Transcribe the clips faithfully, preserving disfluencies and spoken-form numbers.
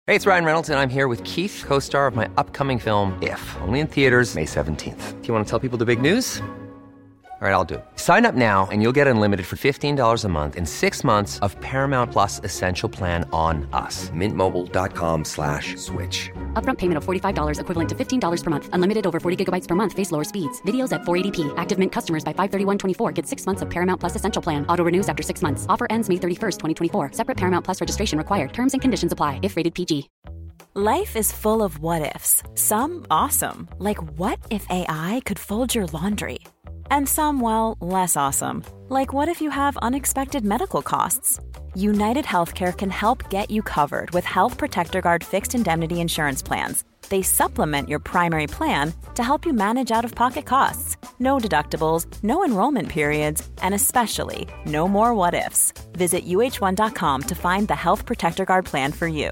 Hey, it's Ryan Reynolds, and I'm here with Keith, co-star of my upcoming film, If, only in theaters May seventeenth. Do you want to tell people the big news? All right, I'll do it. Sign up now and you'll get unlimited for fifteen dollars a month and six months of Paramount Plus Essential Plan on us. Mint Mobile dot com slash switch. Upfront payment of forty-five dollars equivalent to fifteen dollars per month. Unlimited over forty gigabytes per month. Face lower speeds. Videos at four eighty p. Active Mint customers by five thirty-one twenty-four get six months of Paramount Plus Essential Plan. Auto renews after six months. Offer ends May thirty-first, twenty twenty-four. Separate Paramount Plus registration required. Terms and conditions apply if rated P G. Life is full of what-ifs. Some awesome. Like what if A I could fold your laundry? And some, well, less awesome. Like what if you have unexpected medical costs? United Healthcare can help get you covered with Health Protector Guard fixed indemnity insurance plans. They supplement your primary plan to help you manage out-of-pocket costs. No deductibles, no enrollment periods, and especially no more what-ifs. Visit U H one dot com to find the Health Protector Guard plan for you.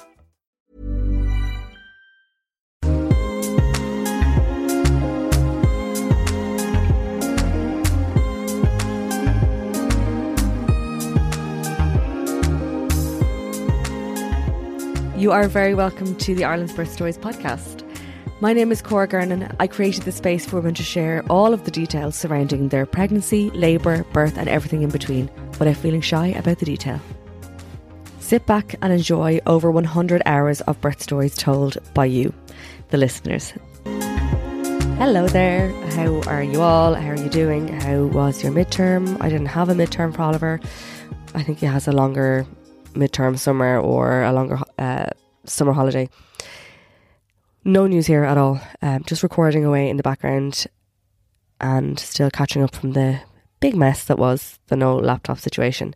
You are very welcome to the Ireland's Birth Stories podcast. My name is Cora Gernan. I created the space for women to share all of the details surrounding their pregnancy, labour, birth and everything in between, without feeling shy about the detail. Sit back and enjoy over one hundred hours of birth stories told by you, the listeners. Hello there. How are you all? How are you doing? How was your midterm? I didn't have a midterm for Oliver. I think he has a longer midterm summer or a longer uh, summer holiday. No news here at all. Um, just recording away in the background and still catching up from the big mess that was the no laptop situation.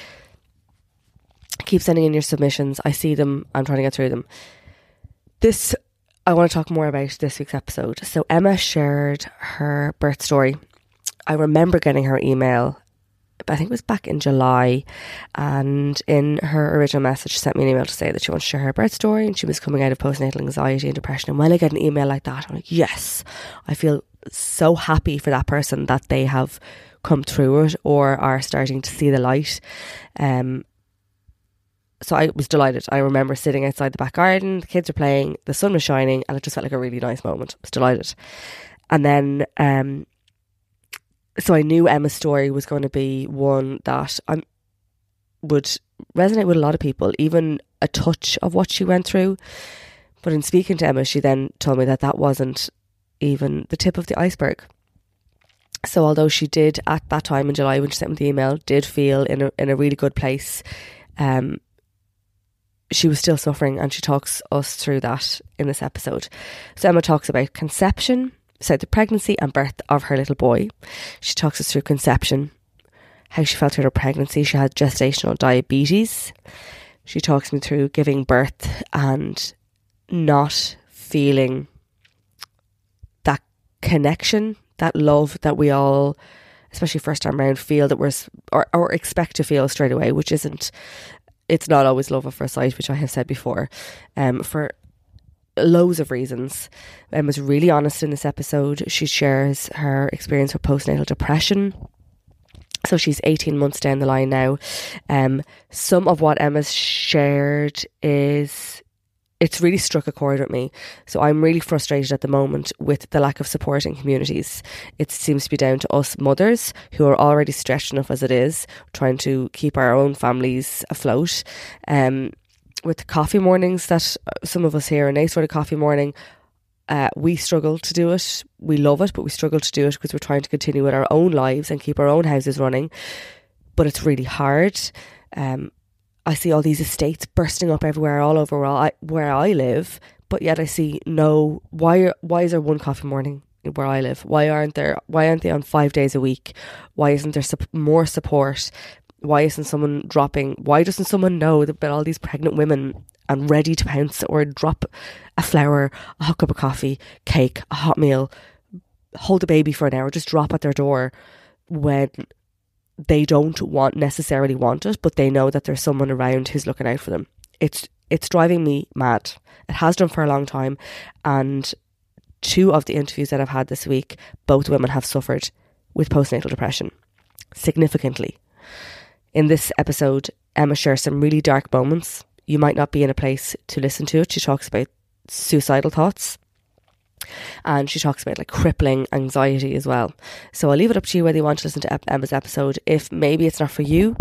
Keep sending in your submissions. I see them. I'm trying to get through them. This, I want to talk more about this week's episode. So Emma shared her birth story. I remember getting her email, I think it was back in July, and in her original message she sent me an email to say that she wanted to share her birth story and she was coming out of postnatal anxiety and depression. And when I get an email like that, I'm like, yes, I feel so happy for that person that they have come through it or are starting to see the light. Um, so I was delighted. I remember sitting outside the back garden, the kids were playing, the sun was shining, and it just felt like a really nice moment. I was delighted. And then um So I knew Emma's story was going to be one that I would resonate with a lot of people, even a touch of what she went through. But in speaking to Emma, she then told me that that wasn't even the tip of the iceberg. So although she did at that time in July when she sent me the email, did feel in a, in a really good place, um, she was still suffering, and she talks us through that in this episode. So Emma talks about conception, so the pregnancy and birth of her little boy. She talks us through conception, how she felt through her pregnancy. She had gestational diabetes. She talks me through giving birth and not feeling that connection, that love that we all, especially first time around, feel that we're or, or expect to feel straight away, which isn't, it's not always love at first sight, which I have said before. Um, for loads of reasons. Emma's really honest in this episode. She shares her experience with postnatal depression. So she's eighteen months down the line now. Um, some of what Emma's shared is, it's really struck a chord with me. So I'm really frustrated at the moment with the lack of support in communities. It seems to be down to us mothers who are already stretched enough as it is, trying to keep our own families afloat. Um, with coffee mornings that some of us here, a nice sort of coffee morning, uh, we struggle to do it. We love it, but we struggle to do it because we're trying to continue with our own lives and keep our own houses running. But it's really hard. Um, I see all these estates bursting up everywhere, all over where I, where I live, but yet I see no, why, why is there one coffee morning where I live? Why aren't there, why aren't they on five days a week? Why isn't there su- more support? Why isn't someone dropping, why doesn't someone know about all these pregnant women and ready to pounce or drop a flower, a hot cup of coffee, cake, a hot meal, hold a baby for an hour, just drop at their door when they don't want necessarily want it, but they know that there's someone around who's looking out for them. It's it's driving me mad. It has done for a long time. And two of the interviews that I've had this week, both women have suffered with postnatal depression significantly. In this episode, Emma shares some really dark moments. you might not be in a place to listen to it. She talks about suicidal thoughts, and she talks about like crippling anxiety as well. So I'll leave it up to you whether you want to listen to Emma's episode. If maybe it's not for you,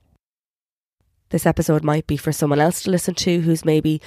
this episode might be for someone else to listen to who's maybe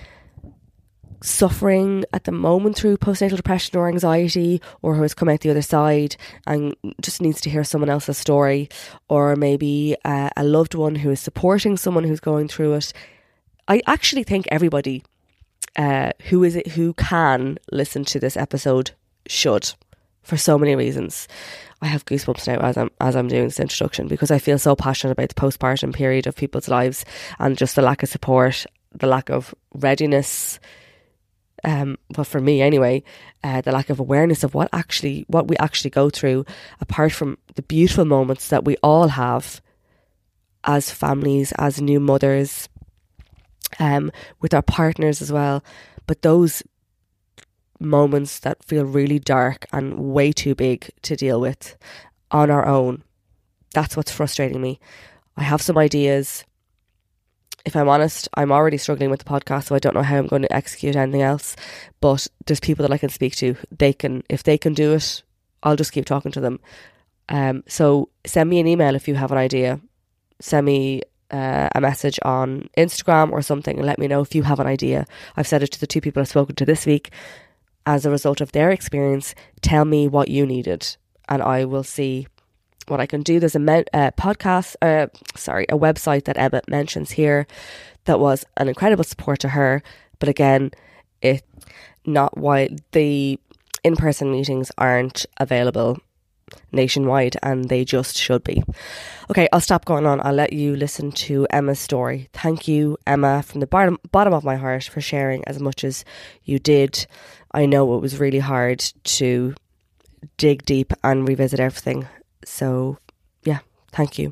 suffering at the moment through postnatal depression or anxiety, or who has come out the other side and just needs to hear someone else's story, or maybe uh, a loved one who is supporting someone who's going through it. I actually think everybody uh, who is it who can listen to this episode should, for so many reasons. I have goosebumps now as I'm as I'm doing this introduction, because I feel so passionate about the postpartum period of people's lives and just the lack of support, the lack of readiness. Um, but for me anyway, uh, the lack of awareness of what actually what we actually go through, apart from the beautiful moments that we all have as families, as new mothers, um, with our partners as well. But those moments that feel really dark and way too big to deal with on our own, that's what's frustrating me. I have some ideas. If I'm honest, I'm already struggling with the podcast, so I don't know how I'm going to execute anything else. But there's people that I can speak to. They can, if they can do it, I'll just keep talking to them. Um, so send me an email if you have an idea. Send me uh, a message on Instagram or something and let me know if you have an idea. I've said it to the two people I've spoken to this week. As a result of their experience, tell me what you needed, and I will see what I can do. There's a me- uh, podcast, uh, sorry, a website that Emma mentions here that was an incredible support to her. But again, it not why the in-person meetings aren't available nationwide, and they just should be. Okay, I'll stop going on. I'll let you listen to Emma's story. Thank you, Emma, from the bottom bottom of my heart, for sharing as much as you did. I know it was really hard to dig deep and revisit everything. So, yeah, thank you.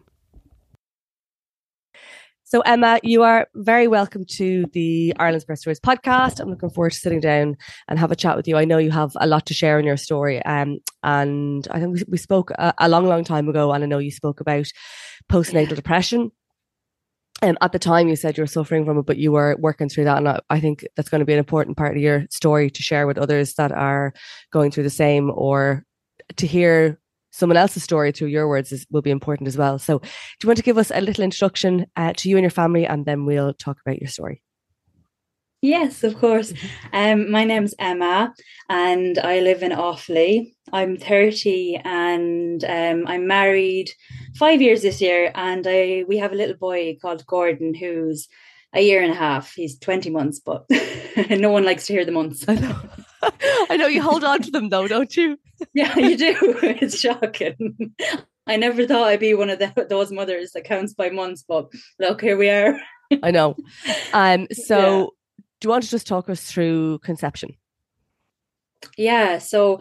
So, Emma, you are very welcome to the Ireland's Birth Stories podcast. I'm looking forward to sitting down and have a chat with you. I know you have a lot to share in your story. Um, and I think we, we spoke a, a long, long time ago, and I know you spoke about postnatal depression. Um, at the time, you said you were suffering from it, but you were working through that. And I, I think that's going to be an important part of your story to share with others that are going through the same, or to hear someone else's story through your words is, will be important as well. So do you want to give us a little introduction uh, to you and your family, and then we'll talk about your story? Yes, of course. Um, my name's Emma and I live in Offaly. I'm thirty and um, I'm married five years this year, and I we have a little boy called Gordon who's a year and a half. He's twenty months, but no one likes to hear the months. I know. I know you hold on to them though, don't you? Yeah, you do. It's shocking. I never thought I'd be one of the, those mothers that counts by months, but look, here we are. I know. Um. So yeah. Do you want to just talk us through conception? Yeah, so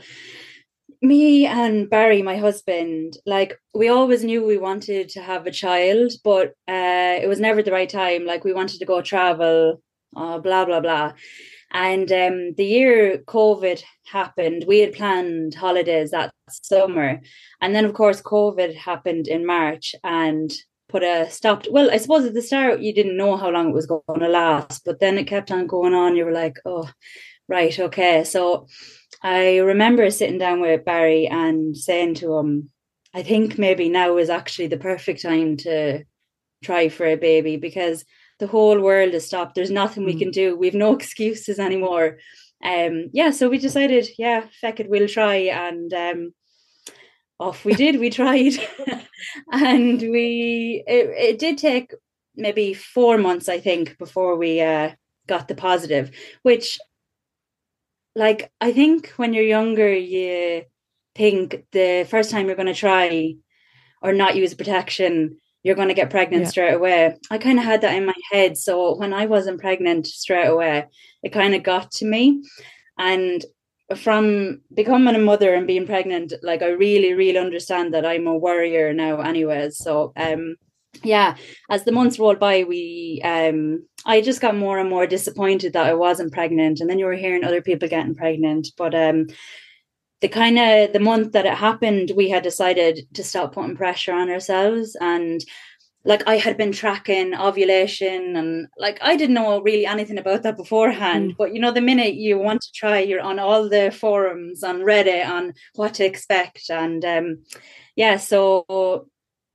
me and Barry, my husband, like we always knew we wanted to have a child, but uh, it was never the right time. Like we wanted to go travel, uh, blah, blah, blah. And um, the year COVID happened, we had planned holidays that summer. And then, of course, COVID happened in March and put a stop to, well, I suppose at the start you didn't know how long it was going to last, but then it kept on going on. You were like, oh, right, okay. So I remember sitting down with Barry and saying to him, I think maybe now is actually the perfect time to try for a baby, because the whole world has stopped. There's nothing mm. we can do. We've no excuses anymore. Um, yeah, so we decided, yeah, feck it, we'll try. And um, off we did. We tried. And we, it, it did take maybe four months, I think, before we uh, got the positive, which, like, I think when you're younger, you think the first time you're going to try or not use protection, you're going to get pregnant yeah. straight away. I kind of had that in my head. So when I wasn't pregnant straight away, it kind of got to me. And from becoming a mother and being pregnant, like I really, really understand that I'm a worrier now anyways. So um, yeah, as the months rolled by, we um, I just got more and more disappointed that I wasn't pregnant. And then you were hearing other people getting pregnant. But um, the kind of the month that it happened, we had decided to stop putting pressure on ourselves. And like I had been tracking ovulation, and like I didn't know really anything about that beforehand. Mm. But you know, the minute you want to try, you're on all the forums on Reddit on what to expect, and um, yeah. So,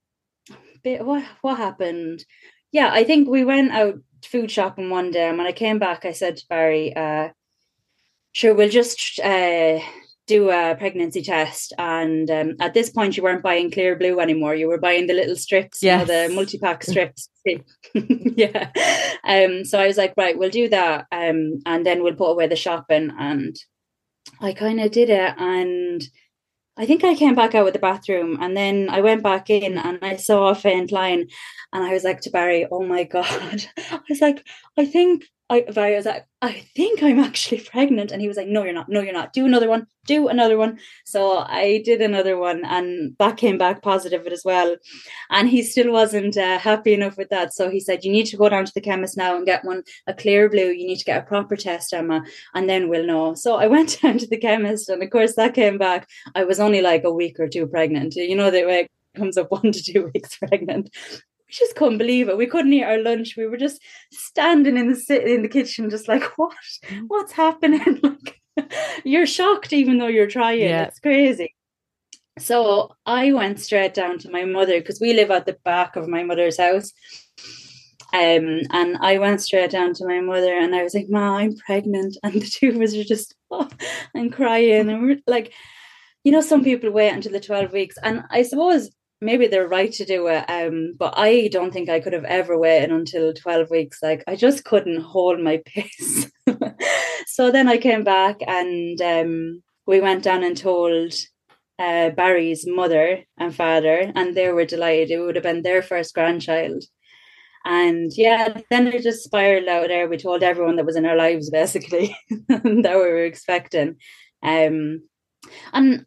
what what happened? Yeah, I think we went out food shopping one day, and when I came back, I said to Barry, uh, "Sure, we'll just." Uh, do a pregnancy test, and um, at this point you weren't buying Clear Blue anymore, you were buying the little strips, yes. you know, the multi-pack strips. yeah um so I was like, right, we'll do that, um and then we'll put away the shopping. And I kind of did it, and I think I came back out of the bathroom, and then I went back in and I saw a faint line, and I was like to Barry, oh my god, I was like, I think I, Barry was like, I think I'm actually pregnant. And he was like, no, you're not. No, you're not. Do another one. Do another one. So I did another one, and that came back positive as well. And he still wasn't uh, happy enough with that. So he said, you need to go down to the chemist now and get one, a Clear Blue. You need to get a proper test, Emma, and then we'll know. So I went down to the chemist, and of course that came back. I was only like a week or two pregnant. You know, the way it comes up one to two weeks pregnant. We just couldn't believe it. We couldn't eat our lunch. We were just standing in the in the kitchen, just like, what? What's happening? Like, you're shocked, even though you're trying. Yeah. It's crazy. So I went straight down to my mother, because we live at the back of my mother's house. Um, and I went straight down to my mother, and I was like, "Ma, I'm pregnant." And the two of us are just oh, and crying, and we're like, you know, some people wait until the twelve weeks, and I suppose maybe they're right to do it, um, but I don't think I could have ever waited until twelve weeks. Like, I just couldn't hold my pace. So then I came back, and um, we went down and told uh, Barry's mother and father, and they were delighted. It would have been their first grandchild. And yeah, then it just spiraled out there. We told everyone that was in our lives, basically, that we were expecting. Um, and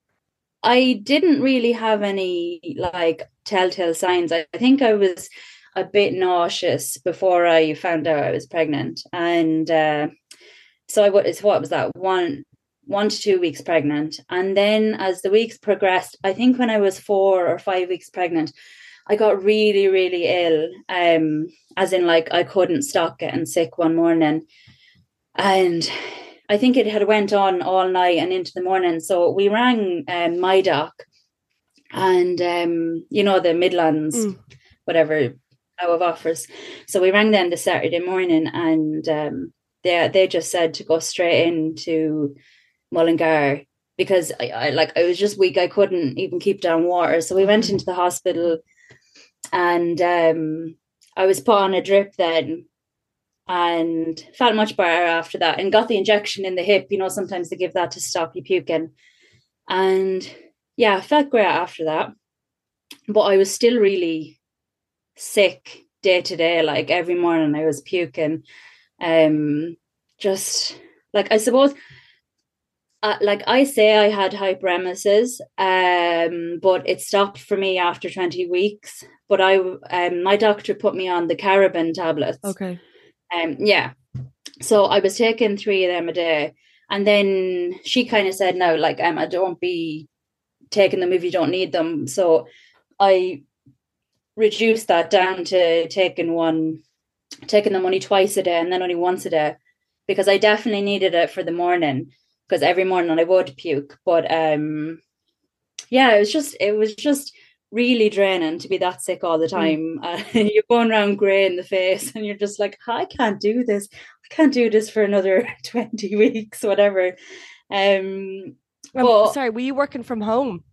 I didn't really have any like telltale signs. I, I think I was a bit nauseous before I found out I was pregnant. And uh, so I was, what was that, one, one to two weeks pregnant. And then as the weeks progressed, I think when I was four or five weeks pregnant, I got really, really ill. Um, as in like I couldn't stop getting sick one morning. And I think it had went on all night and into the morning. So we rang um, my doc, and, um, you know, the Midlands, mm. whatever, out of offers. So we rang them the Saturday morning, and um, they they just said to go straight into Mullingar, because I, I like I was just weak. I couldn't even keep down water. So we went into the hospital, and um, I was put on a drip then, and felt much better after that, and got the injection in the hip. You know, sometimes they give that to stop you puking. And yeah, I felt great after that. But I was still really sick day to day. Like every morning I was puking. Um, just like, I suppose, uh, like I say I had hyperemesis, um, but it stopped for me after twenty weeks. But I, um, my doctor put me on the Carabin tablets. Okay. Um, yeah. So I was taking three of them a day. And then she kind of said, no, like, Emma, don't be taking them if you don't need them. So I reduced that down to taking one, taking them only twice a day, and then only once a day, because I definitely needed it for the morning, because every morning I would puke. But um, yeah, it was just, it was just really draining to be that sick all the time. Mm. Uh, you're going around grey in the face, and you're just like, I can't do this. I can't do this for another twenty weeks, whatever. Um, um but, sorry, were you working from home?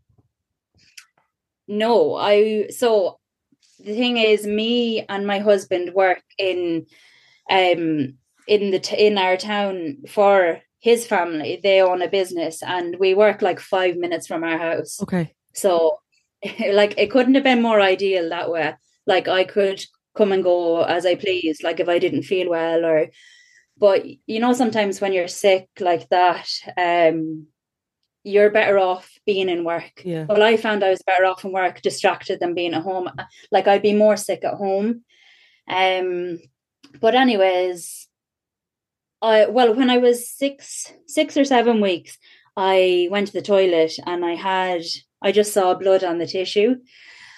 No, I, so the thing is, me and my husband work in, um, in the, t- in our town for his family. They own a business, and we work like five minutes from our house. Okay. So like, it couldn't have been more ideal that way. Like, I could come and go as I please, like if I didn't feel well, or, but you know, sometimes when you're sick like that, um, you're better off being in work. Yeah. Well, I found I was better off in work, distracted, than being at home. Like, I'd be more sick at home. Um, but anyways, I, well, when I was six, six or seven weeks, I went to the toilet, and I had, I just saw blood on the tissue.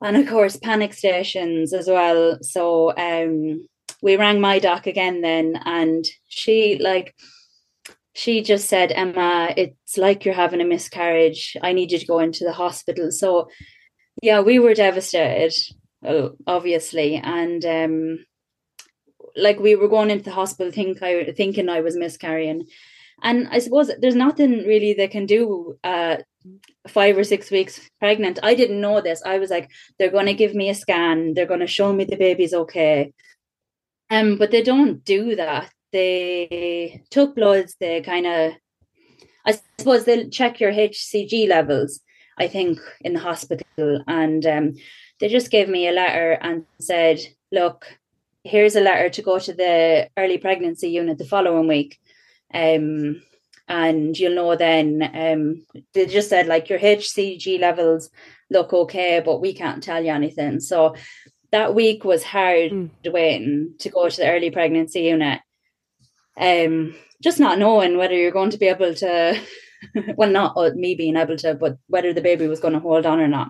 And of course, panic stations as well. So um, we rang my doc again then, and she like, she just said, Emma, it's like you're having a miscarriage. I need you to go into the hospital. So yeah, we were devastated, obviously. And um, like we were going into the hospital think I, thinking I was miscarrying. And I suppose there's nothing really they can do uh, five or six weeks pregnant. I didn't know this. I was like, they're going to give me a scan. They're going to show me the baby's okay. Um, but they don't do that. They took bloods. They kind of, I suppose they'll check your H C G levels, I think, in the hospital. And um, they just gave me a letter and said, look, here's a letter to go to the early pregnancy unit the following week. Um, and you'll know then, um, they just said like your H C G levels look okay, but we can't tell you anything. So that week was hard mm. waiting to go to the early pregnancy unit. Um, just not knowing whether you're going to be able to, well, not me being able to, but whether the baby was going to hold on or not.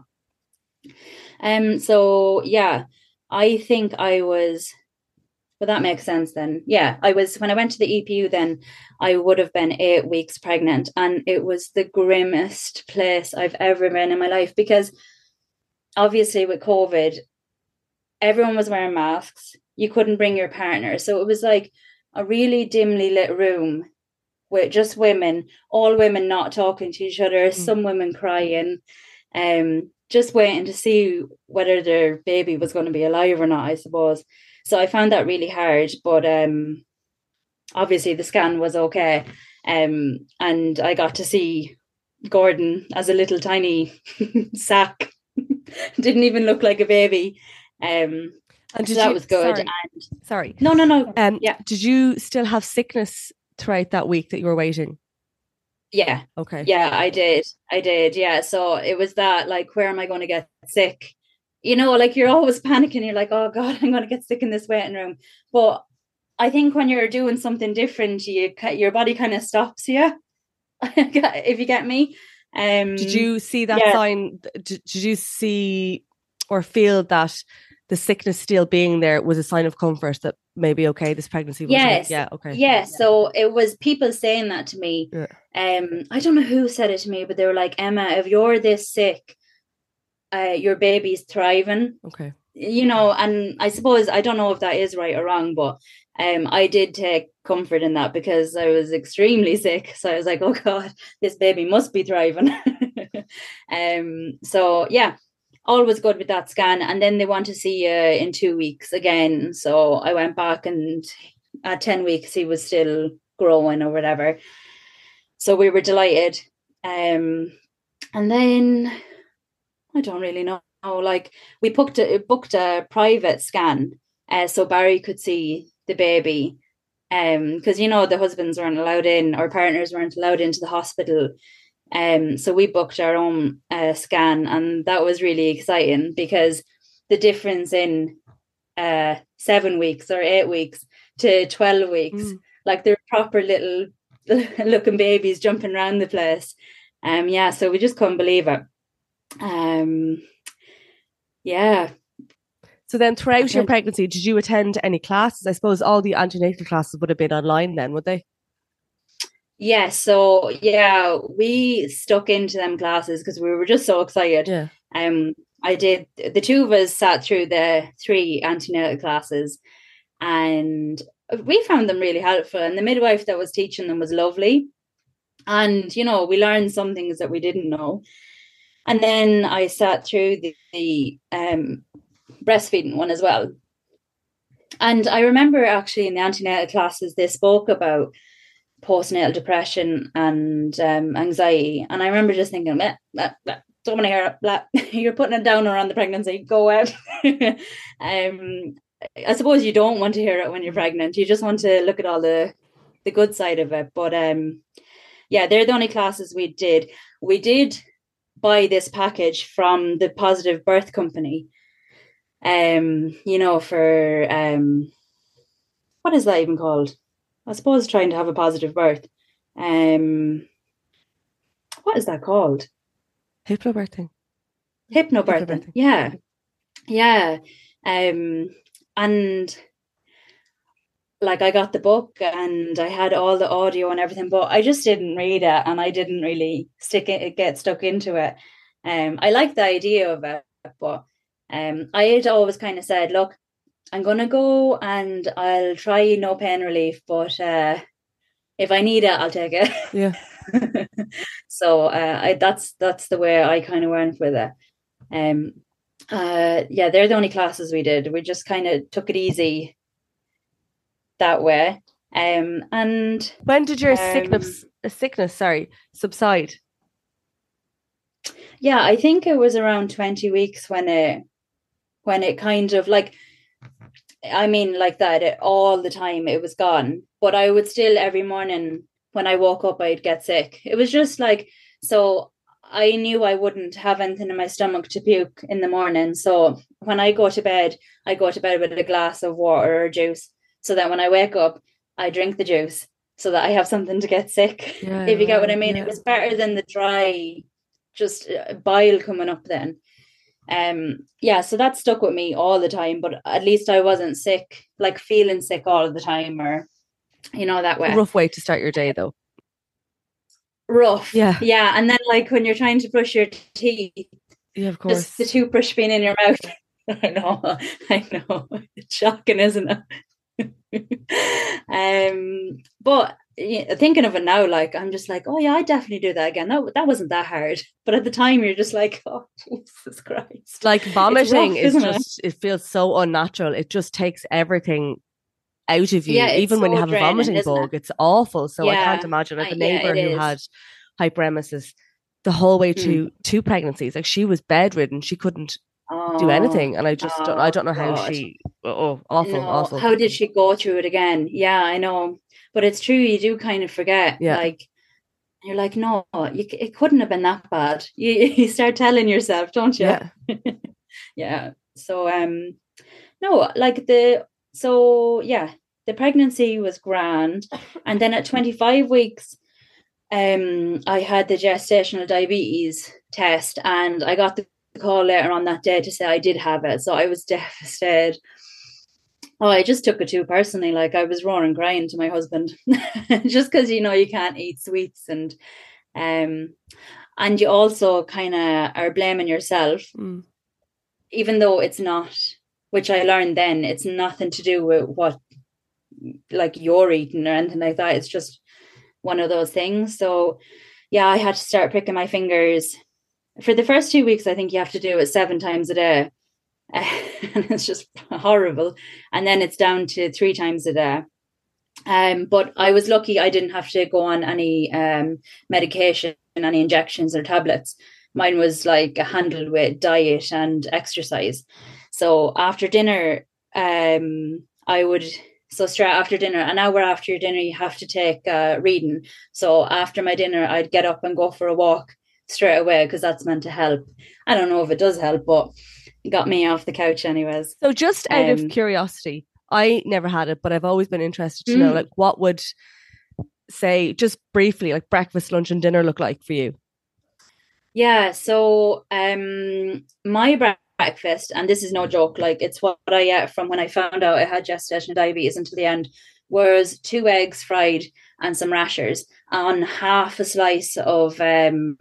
Um, so yeah, I think I was, well, that makes sense then. Yeah, I was, when I went to the E P U then, I would have been eight weeks pregnant, and it was the grimmest place I've ever been in my life, because obviously with COVID, everyone was wearing masks. You couldn't bring your partner. So it was like a really dimly lit room with just women, all women not talking to each other, mm. some women crying, um, just waiting to see whether their baby was going to be alive or not, I suppose. So I found that really hard, but um, obviously the scan was okay. Um, and I got to see Gordon as a little tiny sack. Didn't even look like a baby. Um, and so that you, was good. Sorry, and sorry. No, no, no. Um, yeah. Did you still have sickness throughout that week that you were waiting? Yeah. Okay. Yeah, I did. I did. Yeah. So it was that, like, where am I going to get sick? You know, like you're always panicking. You're like, oh God, I'm going to get sick in this waiting room. But I think when you're doing something different, you your body kind of stops you, if you get me. Um, did you see that yeah. sign? Did, did you see or feel that the sickness still being there was a sign of comfort that maybe, okay, this pregnancy was yes yeah okay yes yeah. So it was people saying that to me. yeah. um I don't know who said it to me, but they were like, Emma, if you're this sick, uh your baby's thriving. Okay. You know, and I suppose, I don't know if that is right or wrong, but um I did take comfort in that, because I was extremely sick. So I was like, oh God, this baby must be thriving. um so yeah, all was good with that scan. And then they want to see you in two weeks again. So I went back, and at ten weeks, he was still growing or whatever. So we were delighted. Um, and then I don't really know. Like we booked a, booked a private scan uh, so Barry could see the baby. Um, because, you know, the husbands weren't allowed in, or partners weren't allowed into the hospital. Um, so we booked our own uh, scan, and that was really exciting, because the difference in uh, seven weeks or eight weeks to twelve weeks, mm. like they're proper little looking babies jumping around the place. Um, yeah, so we just couldn't believe it. Um, yeah. So then throughout your pregnancy, did you attend any classes? I suppose all the antenatal classes would have been online then, would they? Yeah, so yeah, we stuck into them classes because we were just so excited. Yeah. Um, I did, the two of us sat through the three antenatal classes, and we found them really helpful. And the midwife that was teaching them was lovely. And, you know, we learned some things that we didn't know. And then I sat through the, the um, breastfeeding one as well. And I remember actually in the antenatal classes, they spoke about postnatal depression and um, anxiety. And I remember just thinking, bleh, bleh, bleh, don't want to hear it. Bleh. You're putting a downer on the pregnancy. Go out. um, I suppose you don't want to hear it when you're pregnant. You just want to look at all the, the good side of it. But um, yeah, they're the only classes we did. We did buy this package from the Positive Birth Company. Um, you know, for um, what is that even called? I suppose trying to have a positive birth. Um, what is that called? Hypnobirthing. Hypnobirthing. Hypnobirthing. Yeah. yeah. Um, and like I got the book and I had all the audio and everything, but I just didn't read it and I didn't really stick it, get stuck into it. Um, I like the idea of it, but um, I had always kind of said, look, I'm gonna go and I'll try no pain relief, but uh, if I need it, I'll take it. Yeah. So uh, I, that's that's the way I kind of went with it. Um, uh, yeah, they're the only classes we did. We just kind of took it easy that way. Um, and when did your um, sickness, uh, sickness, sorry, subside? Yeah, I think it was around twenty weeks when it, when it kind of like, I mean, like that, it, all the time it was gone. But I would still every morning when I woke up, I'd get sick. It was just like, so I knew I wouldn't have anything in my stomach to puke in the morning. So when I go to bed, I go to bed with a glass of water or juice, so that when I wake up, I drink the juice so that I have something to get sick. Yeah, if you get what I right, mean, yeah. it was better than the dry, just uh, bile coming up then. Um, yeah, so that stuck with me all the time, but at least I wasn't sick, like feeling sick all the time, or, you know, that way. A rough way to start your day, though. Rough. Yeah. Yeah. And then like when you're trying to brush your teeth, Yeah, of course. just the toothbrush being in your mouth. I know, I know. It's shocking, isn't it? um, but yeah, thinking of it now, like I'm just like, oh yeah, I definitely do that again. That that wasn't that hard. But at the time, you're just like, oh Jesus Christ! Like vomiting rough, is isn't just it? it feels so unnatural. It just takes everything out of you. Yeah, it's Even when you so have a draining, vomiting isn't bug, it? it's awful. So I can't Yeah, imagine. I have uh, a yeah, neighbor it who is. had hyperemesis the whole way to Mm. two pregnancies. Like she was bedridden. She couldn't Oh, do anything. And I just don't, I oh don't know how God. she, oh, awful, No, awful. how did she go through it again? Yeah, I know. But it's true, you do kind of forget. Yeah. Like, you're like, no, you, it couldn't have been that bad. You, you start telling yourself, don't you? Yeah. Yeah. So, um, no, like the, so yeah, the pregnancy was grand. And then at twenty-five weeks, um, I had the gestational diabetes test and I got the call later on that day to say I did have it. So I was devastated. Oh, I just took it too personally. Like I was roaring crying to my husband just because, you know, you can't eat sweets and, um, and you also kind of are blaming yourself, Mm. even though it's not, which I learned then, it's nothing to do with what, like you're eating or anything like that. It's just one of those things. So yeah, I had to start picking my fingers. For the first two weeks, I think you have to do it seven times a day. And it's just horrible. And then it's down to three times a day. Um, but I was lucky I didn't have to go on any um, medication, any injections or tablets. Mine was like handled with diet and exercise. So after dinner, um, I would, so straight after dinner, an hour after your dinner, you have to take uh, reading. So after my dinner, I'd get up and go for a walk straight away because that's meant to help. I don't know if it does help, but it got me off the couch anyways. So just out Um, of curiosity, I never had it, but I've always been interested to know, Mm. like, what would, say, just briefly, like breakfast, lunch and dinner look like for you? Yeah, so um, my breakfast, and this is no joke, like it's what I ate from when I found out I had gestational diabetes until the end, was two eggs fried and some rashers on half a slice of um,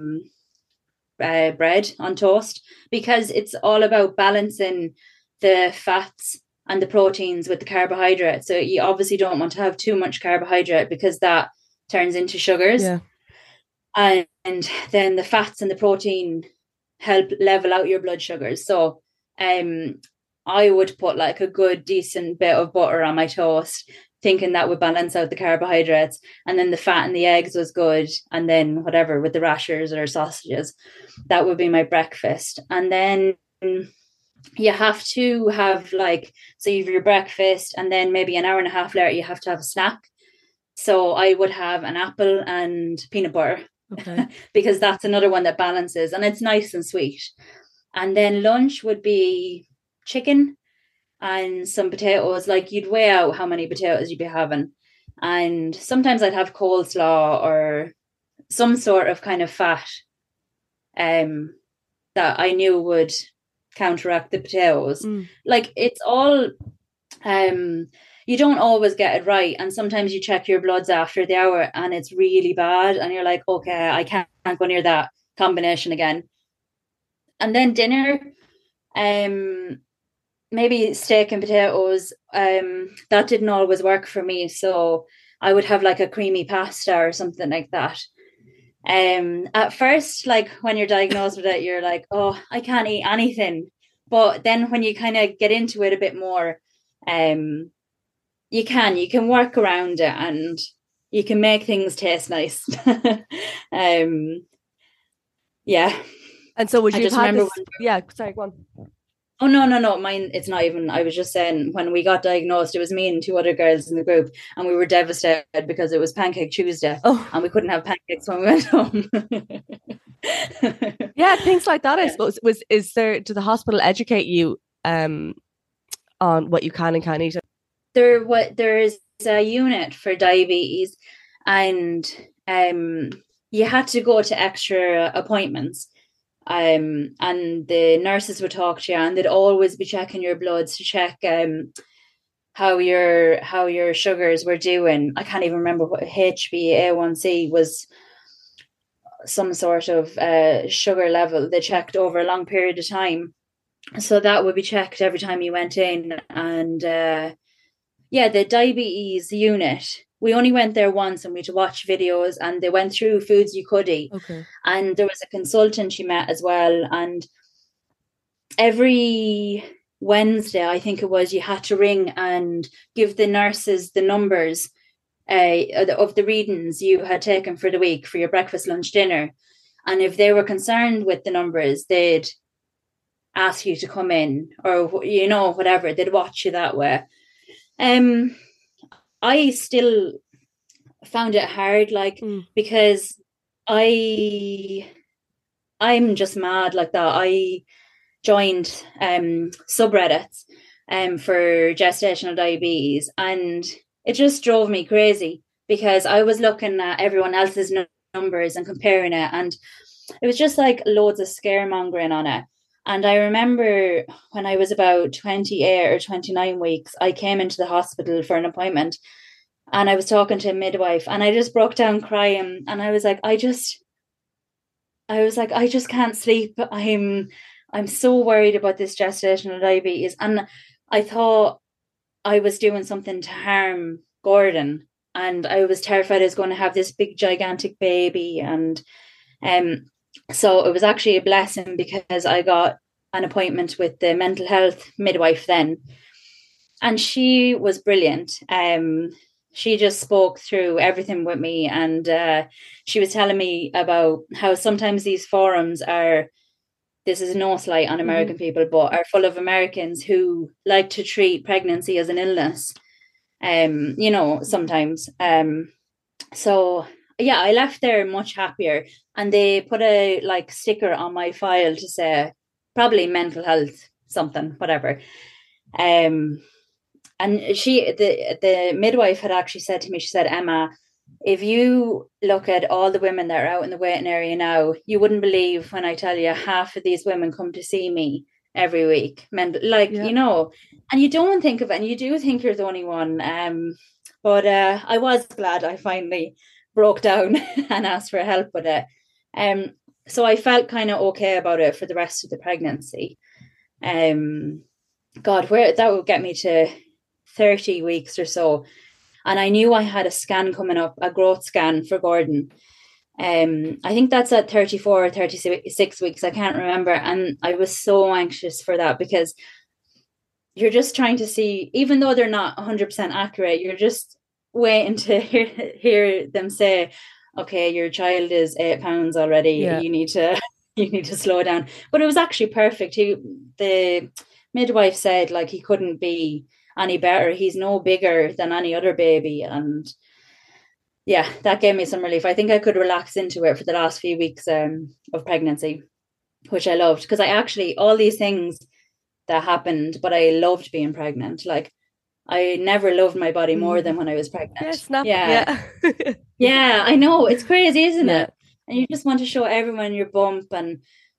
uh, bread on toast, because it's all about balancing the fats and the proteins with the carbohydrate. So you obviously don't want to have too much carbohydrate because that turns into sugars. Yeah. And, and then the fats and the protein help level out your blood sugars. So um, I would put like a good decent bit of butter on my toast, thinking that would balance out the carbohydrates. And then the fat and the eggs was good. And then whatever with the rashers or sausages, that would be my breakfast. And then you have to have like, so you have your breakfast and then maybe an hour and a half later, you have to have a snack. So I would have an apple and peanut butter. Okay. Because that's another one that balances and it's nice and sweet. And then lunch would be chicken and some potatoes. Like you'd weigh out how many potatoes you'd be having. And sometimes I'd have coleslaw or some sort of kind of fat um, that I knew would counteract the potatoes. Mm. Like it's all, um, you don't always get it right. And sometimes you check your bloods after the hour and it's really bad. And you're like, okay, I can't, can't go near that combination again. And then dinner, um, maybe steak and potatoes, um, that didn't always work for me. So I would have like a creamy pasta or something like that. Um, at first, like when you're diagnosed with it, you're like, oh, I can't eat anything. But then when you kind of get into it a bit more, um, you can, you can work around it and you can make things taste nice. um, yeah. And so would I you just have had remember this, yeah, sorry, go on. Oh, no, no, no. Mine, it's not even, I was just saying when we got diagnosed, it was me and two other girls in the group and we were devastated because it was Pancake Tuesday Oh. and we couldn't have pancakes when we went home. Yeah, things like that, I suppose. Was, is there, do the hospital educate you um, on what you can and can't eat? There, what, there is a unit for diabetes and um, you had to go to extra appointments. Um, and the nurses would talk to you and they'd always be checking your bloods to check um, how your how your sugars were doing. I can't even remember what H b A one C was, some sort of uh, sugar level they checked over a long period of time. So that would be checked every time you went in. And uh, yeah, the diabetes unit, we only went there once and we had to watch videos and they went through foods you could eat. Okay. And there was a consultant she met as well. And every Wednesday, I think it was, you had to ring and give the nurses the numbers uh, of the readings you had taken for the week for your breakfast, lunch, dinner. And if they were concerned with the numbers, they'd ask you to come in or, you know, whatever. They'd watch you that way. Um, I still found it hard, like, mm. because I, I'm just mad like that. I joined um, subreddits um, for gestational diabetes and it just drove me crazy because I was looking at everyone else's n- numbers and comparing it and it was just like loads of scaremongering on it. And I remember when I was about twenty-eight or twenty-nine weeks, I came into the hospital for an appointment and I was talking to a midwife and I just broke down crying. And I was like, I just, I was like, I just can't sleep. I'm, I'm so worried about this gestational diabetes. And I thought I was doing something to harm Gordon. And I was terrified I was going to have this big, gigantic baby. And um, so it was actually a blessing because I got an appointment with the mental health midwife then. And she was brilliant. Um, she just spoke through everything with me. And uh, she was telling me about how sometimes these forums are, this is no slight on American mm-hmm. people, but are full of Americans who like to treat pregnancy as an illness. Um, you know, sometimes. Um, so yeah, I left there much happier. And they put a like sticker on my file to say probably mental health, something, whatever. Um, and she, the the midwife had actually said to me, she said, Emma, if you look at all the women that are out in the waiting area now, you wouldn't believe when I tell you half of these women come to see me every week. Men, like, yeah. you know, and you don't think of it, and you do think you're the only one. Um, but uh, I was glad I finally broke down and asked for help with it. Um, so I felt kind of okay about it for the rest of the pregnancy. Um, God, where that would get me to thirty weeks or so. And I knew I had a scan coming up, a growth scan for Gordon. Um, I think that's at thirty-four or thirty-six weeks. I can't remember. And I was so anxious for that because you're just trying to see, even though they're not one hundred percent accurate, you're just waiting to hear, hear them say, okay, your child is eight pounds already. Yeah. You need to, you need to slow down. But it was actually perfect. He, the midwife said like he couldn't be any better. He's no bigger than any other baby. And yeah, that gave me some relief. I think I could relax into it for the last few weeks um, of pregnancy, which I loved because I actually, all these things that happened, but I loved being pregnant. Like I never loved my body more than when I was pregnant. Yeah, snap. Yeah. Yeah. Yeah, I know. It's crazy, isn't yeah. it? And you just want to show everyone your bump and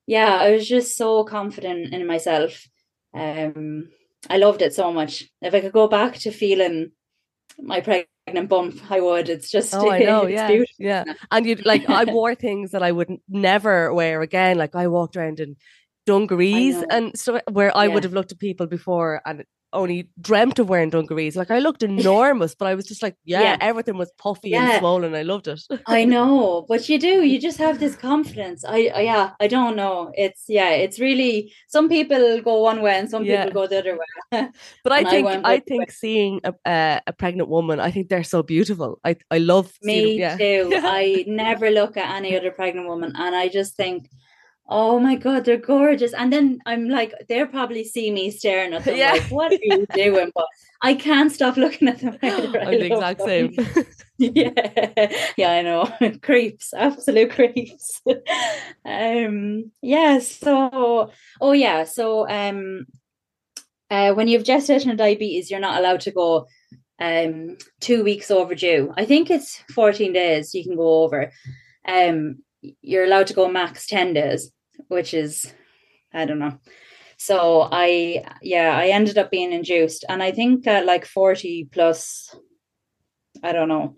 yeah, I was just so confident in myself. Um, I loved it so much. If I could go back to feeling my pregnant bump, I would. It's just, Oh, I know. it's Yeah. beautiful. Yeah. And you like, I wore things that I would never wear again. Like I walked around in I dungarees know. and so where I would Yeah. have looked at people before and only dreamt of wearing dungarees. Like I looked enormous, but I was just like, yeah, Yeah. everything was puffy and Yeah. swollen. I loved it. I know, but you do, you just have this confidence. I, I yeah, I don't know. It's yeah, it's really, some people go one way and some Yeah. people go the other way. But I And I think went I both ways. think seeing a, a a pregnant woman, I think they're so beautiful. I I love seeing them. Me Yeah. too. Yeah. I never look at any other pregnant woman and I just think, oh my God, they're gorgeous. And then I'm like, they'll probably see me staring at them Yeah. like, what are you doing? But I can't stop looking at them either. I'm I the love exact them. same. Yeah, yeah, I know. Creeps, absolute creeps. Um, yeah, so oh yeah, so um uh when you have gestational diabetes, you're not allowed to go um two weeks overdue. I think it's fourteen days you can go over. Um, you're allowed to go max ten days, which is, I don't know. So I, yeah, I ended up being induced. And I think at like forty plus, I don't know,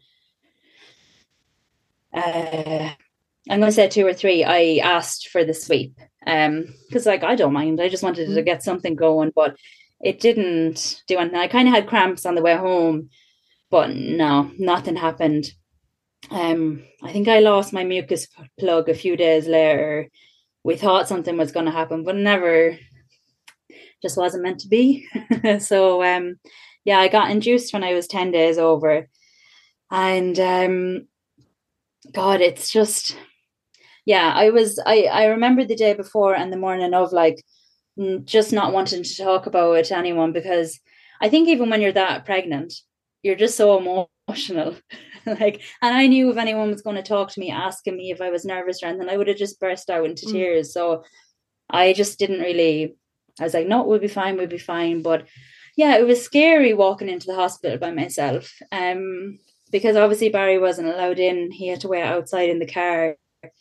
uh, I'm going to say two or three, I asked for the sweep. Um, because like, I don't mind. I just wanted to Mm. get something going, but it didn't do anything. I kind of had cramps on the way home, but no, nothing happened. Um, I think I lost my mucus plug a few days later. We thought something was going to happen, but never, just wasn't meant to be. So, um, yeah, I got induced when I was ten days over. And um, God, it's just, yeah, I was, I, I remember the day before and the morning of like just not wanting to talk about it to anyone because I think even when you're that pregnant, you're just so emotional. Like, and I knew if anyone was going to talk to me, asking me if I was nervous or anything, I would have just burst out into Mm. tears. So I just didn't really, I was like, no, we'll be fine, we'll be fine. But yeah, it was scary walking into the hospital by myself. Um, because obviously Barry wasn't allowed in. He had to wait outside in the car.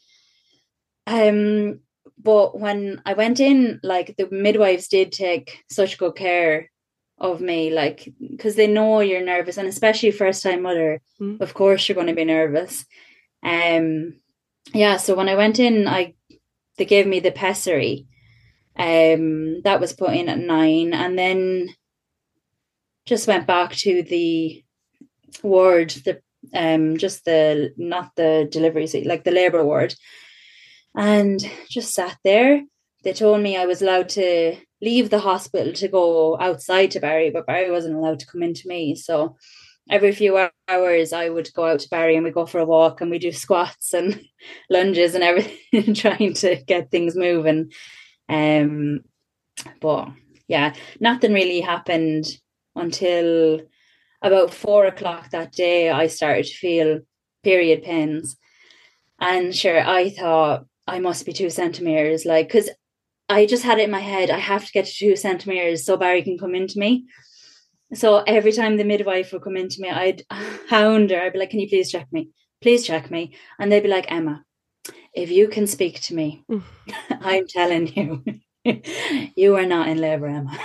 Um, but when I went in, like the midwives did take such good care of me, like because they know you're nervous, and especially first time mother, Mm. of course you're going to be nervous. Um, yeah. So when I went in, I they gave me the pessary. Um, that was put in at nine, and then just went back to the ward, the um, just the not the delivery seat, like the labour ward, and just sat there. They told me I was allowed to leave the hospital to go outside to Barry, but Barry wasn't allowed to come into me. So every few hours I would go out to Barry and we go for a walk and we do squats and lunges and everything, trying to get things moving. Um, but yeah, nothing really happened until about four o'clock that day. I started to feel period pains, and sure, I thought I must be two centimeters, like because I just had it in my head, I have to get to two centimeters so Barry can come into me. So every time the midwife would come into me, I'd hound her. I'd be like, can you please check me? Please check me. And they'd be like, Emma, if you can speak to me, I'm telling you, you are not in labour, Emma.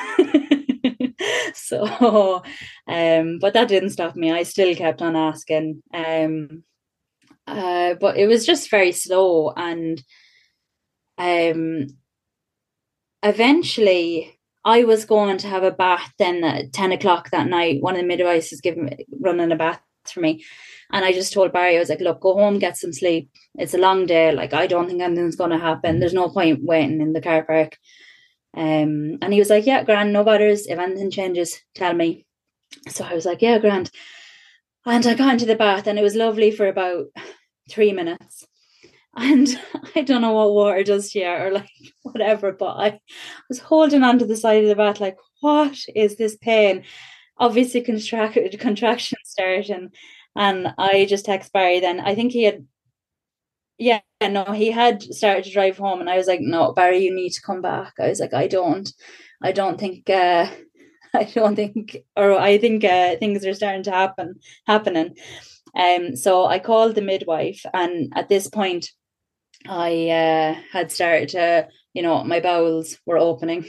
So, um, but that didn't stop me. I still kept on asking. Um, uh, but it was just very slow. And um, eventually I was going to have a bath then at ten o'clock that night. One of the midwives was giving me, running a bath for me. And I just told Barry, I was like, look, go home, get some sleep. It's a long day. Like, I don't think anything's going to happen. There's no point waiting in the car park. Um, and he was like, yeah, grand, no bothers. If anything changes, tell me. So I was like, yeah, grand. And I got into the bath and it was lovely for about three minutes. And I don't know what water does to you or like whatever, but I was holding onto the side of the bath like, what is this pain? Obviously contract- contraction starting. And I just text Barry then. I think he had, yeah, no, he had started to drive home. And I was like, no, Barry, you need to come back. I was like, I don't, I don't think, uh, I don't think, or I think uh, things are starting to happen, happening. Um, so I called the midwife. And at this point, I uh, had started to, you know, my bowels were opening.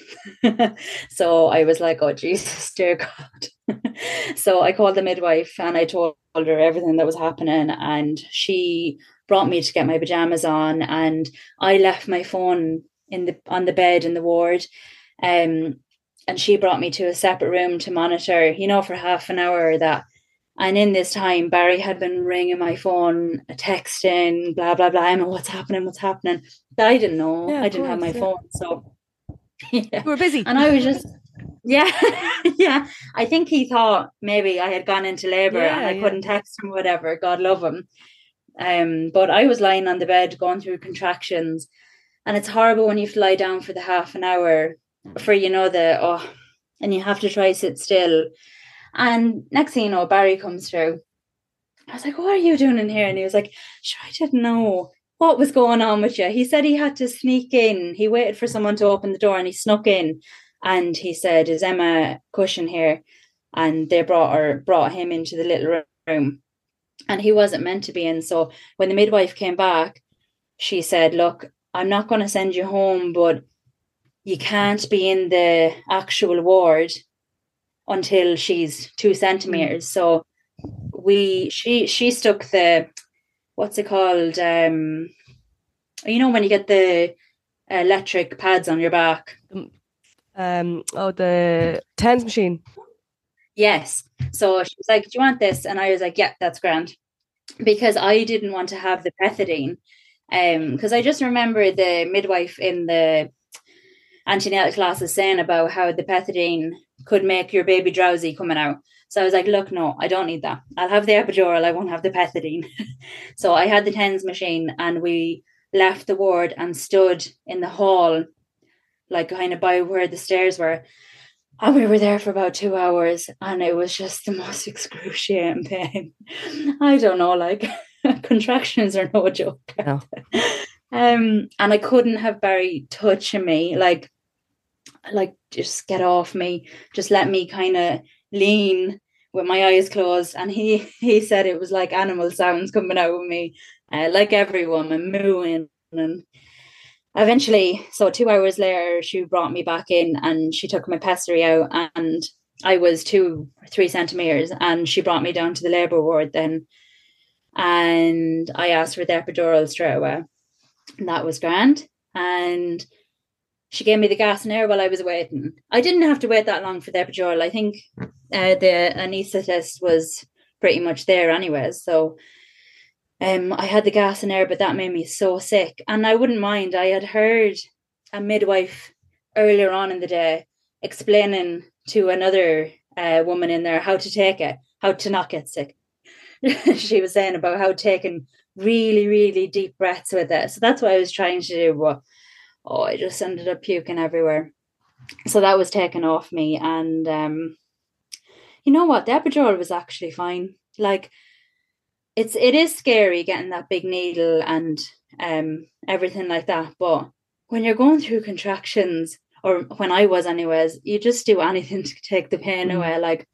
So I was like, oh, Jesus, dear God. So I called the midwife and I told her everything that was happening. And she brought me to get my pajamas on. And I left my phone in the on the bed in the ward. Um, and she brought me to a separate room to monitor, you know, for half an hour that. And in this time, Barry had been ringing my phone, texting, blah, blah, blah. Emma, what's happening? What's happening? But I didn't know. Yeah, I of didn't have my course, yeah. phone. So, yeah. You were busy. And I was just, yeah, yeah. I think he thought maybe I had gone into labour Yeah, and I yeah. couldn't text him, whatever. God love him. Um, but I was lying on the bed going through contractions. And it's horrible when you have to lie down for the half an hour for, you know, the, oh, and you have to try sit still. And next thing you know, Barry comes through. I was like, what are you doing in here? And he was like, sure, I didn't know what was going on with you. He said he had to sneak in. He waited for someone to open the door and he snuck in. And he said, is Emma Cushion here? And they brought her, brought him into the little room. And he wasn't meant to be in. So when the midwife came back, she said, look, I'm not going to send you home, but you can't be in the actual ward until she's two centimeters. So we, she, she stuck the, what's it called? Um, you know, when you get the electric pads on your back. Um, oh, the TENS machine. Yes. So she was like, do you want this? And I was like, yeah, that's grand. Because I didn't want to have the pethidine. Um, because I just remember the midwife in the antenatal classes saying about how the pethidine could make your baby drowsy coming out. So I was like, look, no, I don't need that. I'll have the epidural. I won't have the pethidine. So I had the TENS machine and we left the ward and stood in the hall, like kind of by where the stairs were. And we were there for about two hours and it was just the most excruciating pain. I don't know, like contractions are no joke. No. Um, and I couldn't have Barry touching me, like, like just get off me, just let me kind of lean with my eyes closed. And he he said it was like animal sounds coming out of me, uh, like every woman mooing. And eventually, so two hours later, she brought me back in and she took my pessary out, and I was two or three centimeters, and she brought me down to the labour ward then, and I asked for the epidural straight away. And that was grand. And she gave me the gas and air while I was waiting. I didn't have to wait that long for the epidural. I think uh, the anaesthetist was pretty much there anyways. So um, I had the gas and air, but that made me so sick. And I wouldn't mind. I had heard a midwife earlier on in the day explaining to another uh, woman in there how to take it, how to not get sick. She was saying about how taking really, really deep breaths with it. So that's what I was trying to do. But oh, I just ended up puking everywhere. So that was taken off me. And um, you know what? The epidural was actually fine. Like, it's it is scary getting that big needle and um everything like that. But when you're going through contractions, or when I was anyways, you just do anything to take the pain mm. away. Like,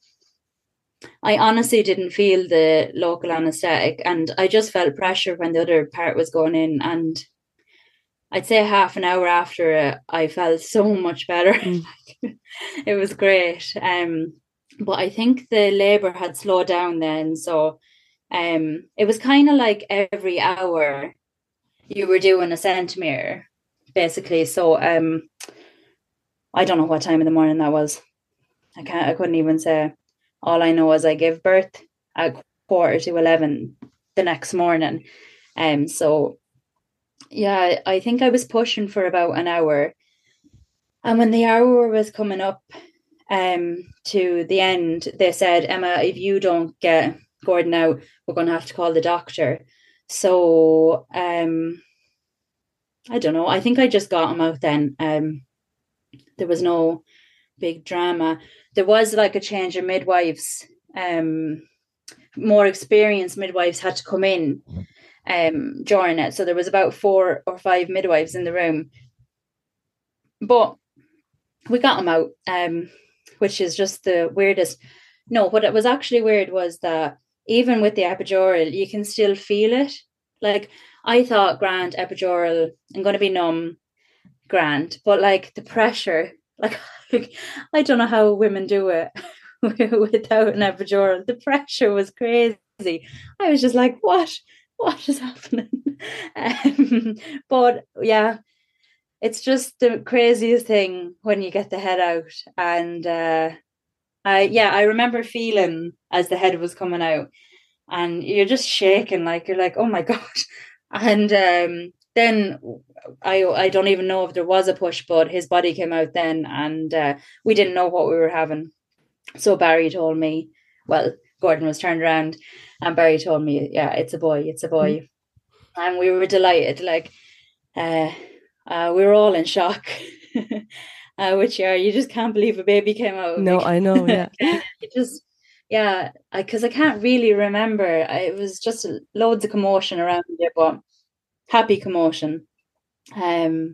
I honestly didn't feel the local anaesthetic, and I just felt pressure when the other part was going in. And I'd say half an hour after it, I felt so much better. Mm. It was great. Um, but I think the labour had slowed down then. So um, it was kind of like every hour you were doing a centimetre, basically. So um, I don't know what time in the morning that was. I can't. I couldn't even say. All I know is I gave birth at quarter to eleven the next morning. Um, so, yeah, I think I was pushing for about an hour. And when the hour was coming up um, to the end, they said, Emma, if you don't get Gordon out, we're going to have to call the doctor. So, um, I don't know. I think I just got him out then. Um, there was no big drama. There was like a change of midwives. Um, more experienced midwives had to come in um, during it. So there was about four or five midwives in the room. But we got them out, um, which is just the weirdest. No, what it was actually weird was that even with the epidural, you can still feel it. Like, I thought, grand, epidural, I'm going to be numb, grand. But like the pressure, like, I don't know how women do it without an epidural. The pressure was crazy. I was just like, what? What is happening? Um, but yeah, it's just the craziest thing when you get the head out. And uh, I, yeah, I remember feeling as the head was coming out, and you're just shaking, like you're like, oh my God. And um, then I I don't even know if there was a push, but his body came out then, and uh, we didn't know what we were having. So Barry told me, well, Gordon was turned around, and Barry told me, yeah, it's a boy, it's a boy. Mm-hmm. And we were delighted, like, uh, uh, we were all in shock. uh, which yeah, you just can't believe a baby came out. No, I know, yeah. It just, yeah, because I, I can't really remember. I, it was just loads of commotion around it, but happy commotion. Um,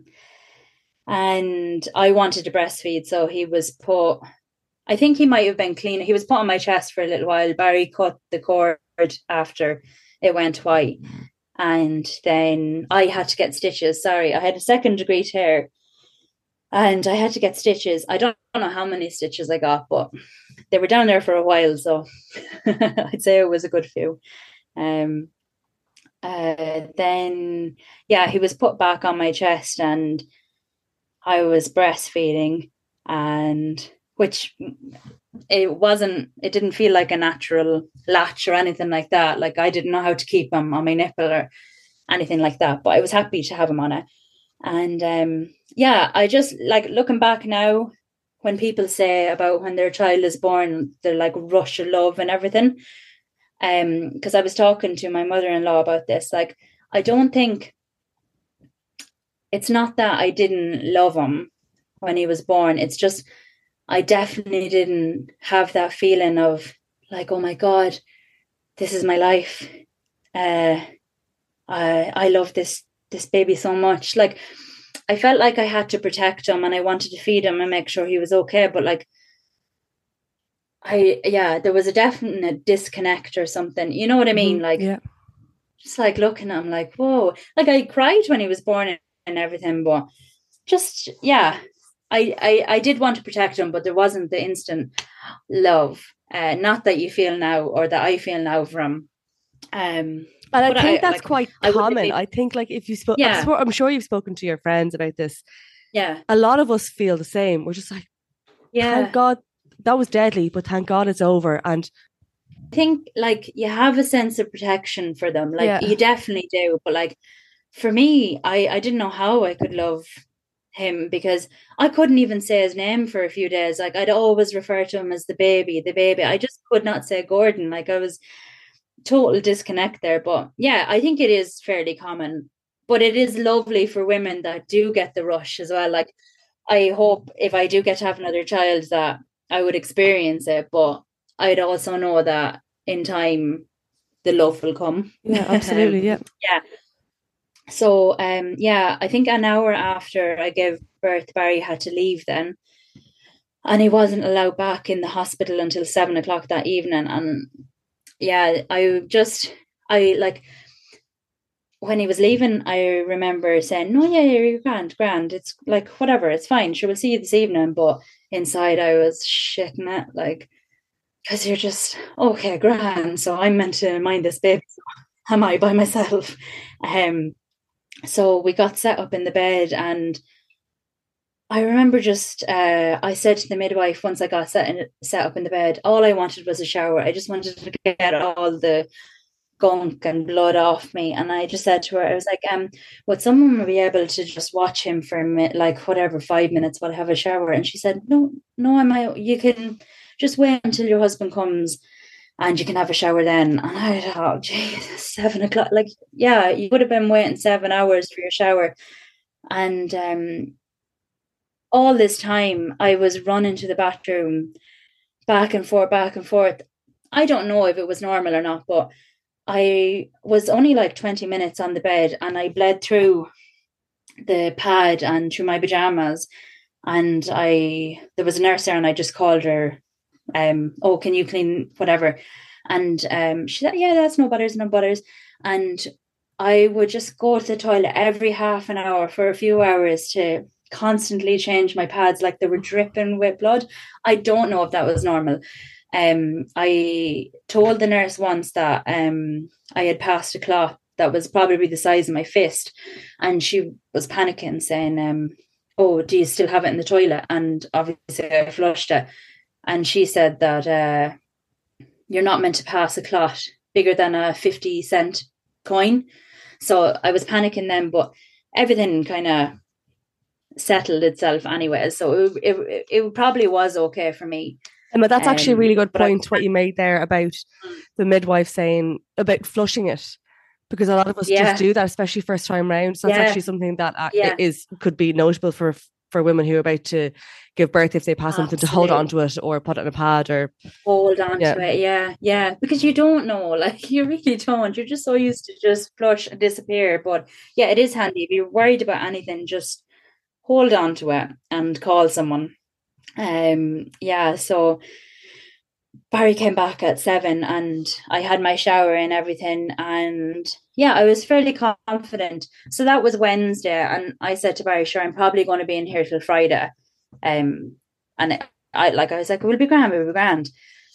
and I wanted to breastfeed, so he was put, I think he might have been clean. He was put on my chest for a little while. Barry cut the cord after it went white. And then I had to get stitches. Sorry, I had a second degree tear and I had to get stitches. I don't know how many stitches I got, but they were down there for a while. So I'd say it was a good few. Um, uh, then, yeah, he was put back on my chest and I was breastfeeding, and which it wasn't, it didn't feel like a natural latch or anything like that. Like, I didn't know how to keep him on my nipple or anything like that, but I was happy to have him on it. And um, yeah, I just, like, looking back now, when people say about when their child is born, they're like rush of love and everything. Um, because I was talking to my mother-in-law about this. Like, I don't think, it's not that I didn't love him when he was born. It's just, I definitely didn't have that feeling of like, oh my God, this is my life. Uh, I I love this this baby so much. Like, I felt like I had to protect him and I wanted to feed him and make sure he was okay. But like, I, yeah, there was a definite disconnect or something. You know what I mean? Mm-hmm. Like, yeah. Just like looking at him like, whoa. Like, I cried when he was born and everything, but just, yeah. I, I, I did want to protect him, but there wasn't the instant love, uh, not that you feel now or that I feel now from. Um, and I think I, that's like, quite I common. been, I think, like, if you spoke, yeah. I'm, I'm sure you've spoken to your friends about this. Yeah, a lot of us feel the same. We're just like, yeah, thank God that was deadly, but thank God it's over. And I think, like, you have a sense of protection for them, like, yeah. You definitely do. But like, for me, I I didn't know how I could love him because I couldn't even say his name for a few days. Like, I'd always refer to him as the baby, the baby. I just could not say Gordon. Like, I was total disconnect there. But yeah, I think it is fairly common. But it is lovely for women that do get the rush as well. Like, I hope if I do get to have another child that I would experience it. But I'd also know that in time the love will come. Yeah, absolutely. Yeah. Yeah. So, um, yeah, I think an hour after I gave birth, Barry had to leave then. And he wasn't allowed back in the hospital until seven o'clock that evening. And yeah, I just, I like, when he was leaving, I remember saying, no, yeah, yeah, you're grand, grand. It's like, whatever, it's fine. Sure, we'll see you this evening. But inside I was shitting it, like, because you're just, okay, grand. So I'm meant to mind this baby. Am I by myself? Um. So we got set up in the bed, and I remember just, uh, I said to the midwife once I got set, in, set up in the bed, all I wanted was a shower. I just wanted to get all the gunk and blood off me. And I just said to her, I was like, um, would someone be able to just watch him for a minute, like whatever, five minutes while I have a shower? And she said, no, no, I might, you can just wait until your husband comes and you can have a shower then. And I thought, Jesus, seven o'clock. Like, yeah, you would have been waiting seven hours for your shower. And um, all this time, I was running to the bathroom, back and forth, back and forth. I don't know if it was normal or not, but I was only like twenty minutes on the bed, and I bled through the pad and through my pajamas. And I, there was a nurse there, and I just called her. Um, oh, can you clean whatever? And um, she said, yeah, that's no butters, no butters. And I would just go to the toilet every half an hour for a few hours to constantly change my pads, like they were dripping with blood. I don't know if that was normal. Um, I told the nurse once that um, I had passed a clot that was probably the size of my fist, and she was panicking, saying, um, oh, do you still have it in the toilet? And obviously I flushed it. And she said that uh, you're not meant to pass a clot bigger than a fifty cent coin. So I was panicking then, but everything kind of settled itself anyway. So it, it, it probably was okay for me. But that's actually a really good um, point, what you made there about the midwife saying about flushing it, because a lot of us yeah. just do that, especially first time round. So that's yeah. actually something that uh, yeah. is could be notable for for women who are about to give birth, if they pass Absolutely. something, to hold on to it or put it in a pad or hold on yeah. to it. Yeah, yeah, because you don't know, like you really don't. You're just so used to just flush and disappear. But yeah, it is handy if you're worried about anything. Just hold on to it and call someone. Um, yeah, so Barry came back at seven and I had my shower and everything, and yeah, I was fairly confident. So that was Wednesday, and I said to Barry, sure, I'm probably going to be in here till Friday. Um, and I like I was like, we'll be grand, we'll be grand.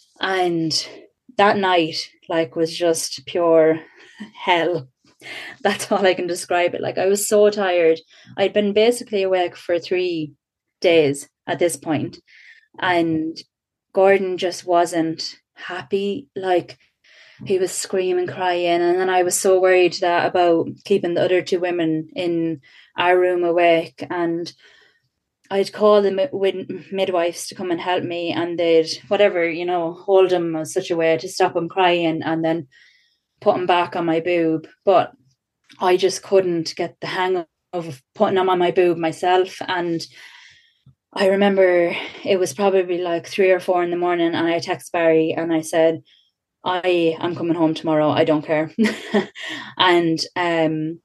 And that night, like, was just pure hell. That's all I can describe it. Like, I was so tired. I'd been basically awake for three days at this point, and Gordon just wasn't happy. Like, he was screaming, crying, and then I was so worried that about keeping the other two women in our room awake. And I'd call the mid- midwives to come and help me, and they'd whatever, you know, hold him in such a way to stop him crying, and then put him back on my boob. But I just couldn't get the hang of putting him on my boob myself. And I remember it was probably like three or four in the morning, and I texted Barry and I said, I am coming home tomorrow. I don't care. and um,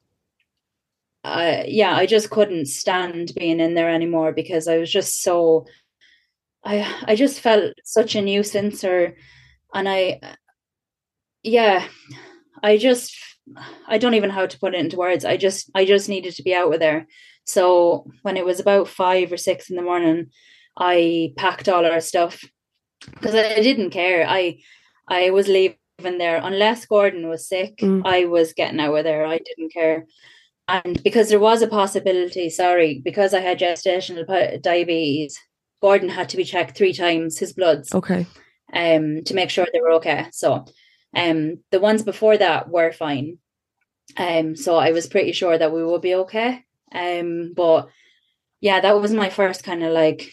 uh, yeah, I just couldn't stand being in there anymore, because I was just so, I I just felt such a nuisance, or, and I, yeah, I just, I don't even know how to put it into words. I just, I just needed to be out of there. So when it was about five or six in the morning, I packed all our stuff, because I didn't care. I, I was leaving there unless Gordon was sick. Mm. I was getting out of there. I didn't care. And because there was a possibility, sorry, because I had gestational diabetes, Gordon had to be checked three times, his bloods. Okay. Um, to make sure they were okay. So um, the ones before that were fine. Um, so I was pretty sure that we would be okay. Um, but yeah, that was my first kind of like,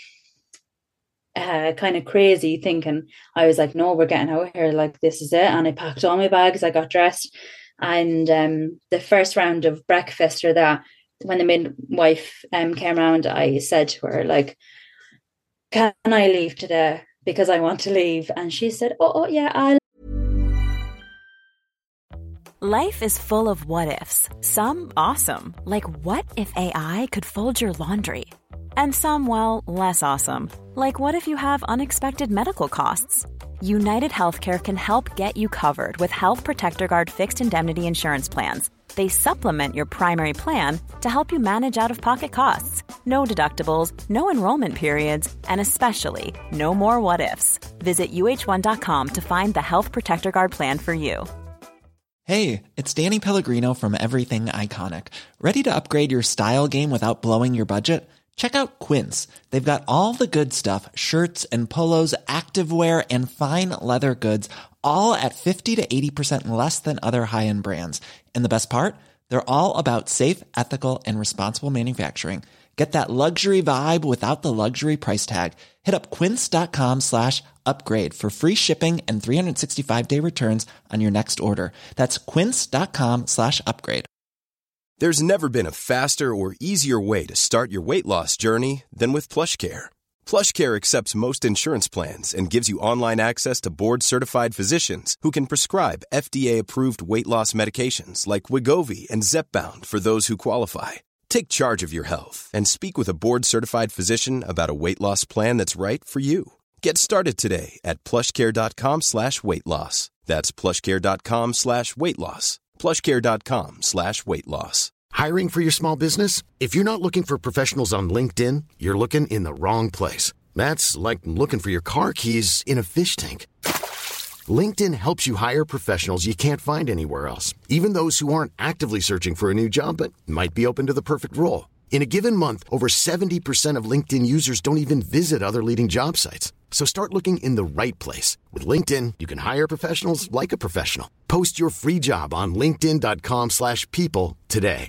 uh, kind of crazy thinking. I was like, no, we're getting out of here. Like, this is it. And I packed all my bags. I got dressed. And um, the first round of breakfast, or that, when the midwife um, came around, I said to her, like, can I leave today? Because I want to leave. And she said, oh, oh yeah, I'll. Life is full of what ifs. Some awesome, like what if A I could fold your laundry? And some, well, less awesome, like what if you have unexpected medical costs? United Healthcare can help get you covered with Health Protector Guard fixed indemnity insurance plans. They supplement your primary plan to help you manage out-of-pocket costs. No deductibles, no enrollment periods, and especially no more what-ifs. Visit U H one dot com to find the Health Protector Guard plan for you. Hey, it's Danny Pellegrino from Everything Iconic. Ready to upgrade your style game without blowing your budget? Check out Quince. They've got all the good stuff, shirts and polos, activewear, and fine leather goods, all at fifty to eighty percent less than other high-end brands. And the best part? They're all about safe, ethical, and responsible manufacturing. Get that luxury vibe without the luxury price tag. Hit up quince.com slash upgrade for free shipping and three sixty-five day returns on your next order. That's quince.com slash upgrade. There's never been a faster or easier way to start your weight loss journey than with PlushCare. PlushCare accepts most insurance plans and gives you online access to board-certified physicians who can prescribe F D A-approved weight loss medications like Wegovy and Zepbound for those who qualify. Take charge of your health and speak with a board-certified physician about a weight loss plan that's right for you. Get started today at plushcare.com slash weight loss. That's plushcare.com slash weight loss. PlushCare.com slash weight loss. Hiring for your small business? If you're not looking for professionals on LinkedIn, you're looking in the wrong place. That's like looking for your car keys in a fish tank. LinkedIn helps you hire professionals you can't find anywhere else, even those who aren't actively searching for a new job but might be open to the perfect role. In a given month, over seventy percent of LinkedIn users don't even visit other leading job sites. So start looking in the right place. With LinkedIn, you can hire professionals like a professional. Post your free job on linkedin.com slash people today.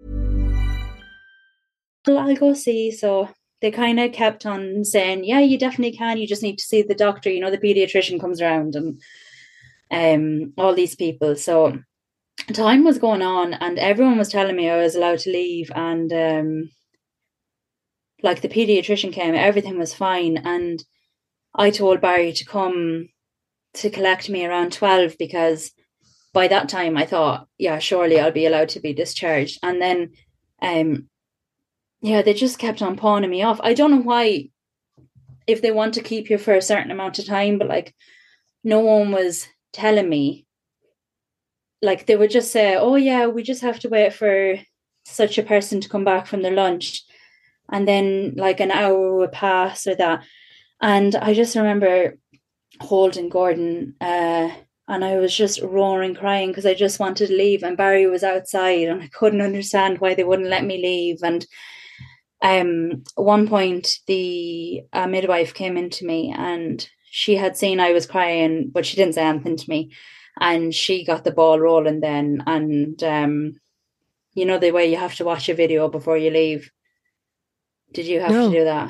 I'll go see. So they kind of kept on saying, yeah, you definitely can. You just need to see the doctor. You know, the pediatrician comes around and um, all these people. So time was going on and everyone was telling me I was allowed to leave. And um, like the pediatrician came, everything was fine. And I told Barry to come to collect me around twelve because by that time I thought, yeah, surely I'll be allowed to be discharged. And then, um, yeah, they just kept on pawning me off. I don't know why, if they want to keep you for a certain amount of time, but like no one was telling me. Like they would just say, oh yeah, we just have to wait for such a person to come back from their lunch. And then like an hour would pass or that. And I just remember holding Gordon uh, and I was just roaring, crying because I just wanted to leave. And Barry was outside and I couldn't understand why they wouldn't let me leave. And um, at one point, the uh, midwife came into me and she had seen I was crying, but she didn't say anything to me. And she got the ball rolling then. And, um, you know, the way you have to watch a video before you leave. Did you have No. to do that?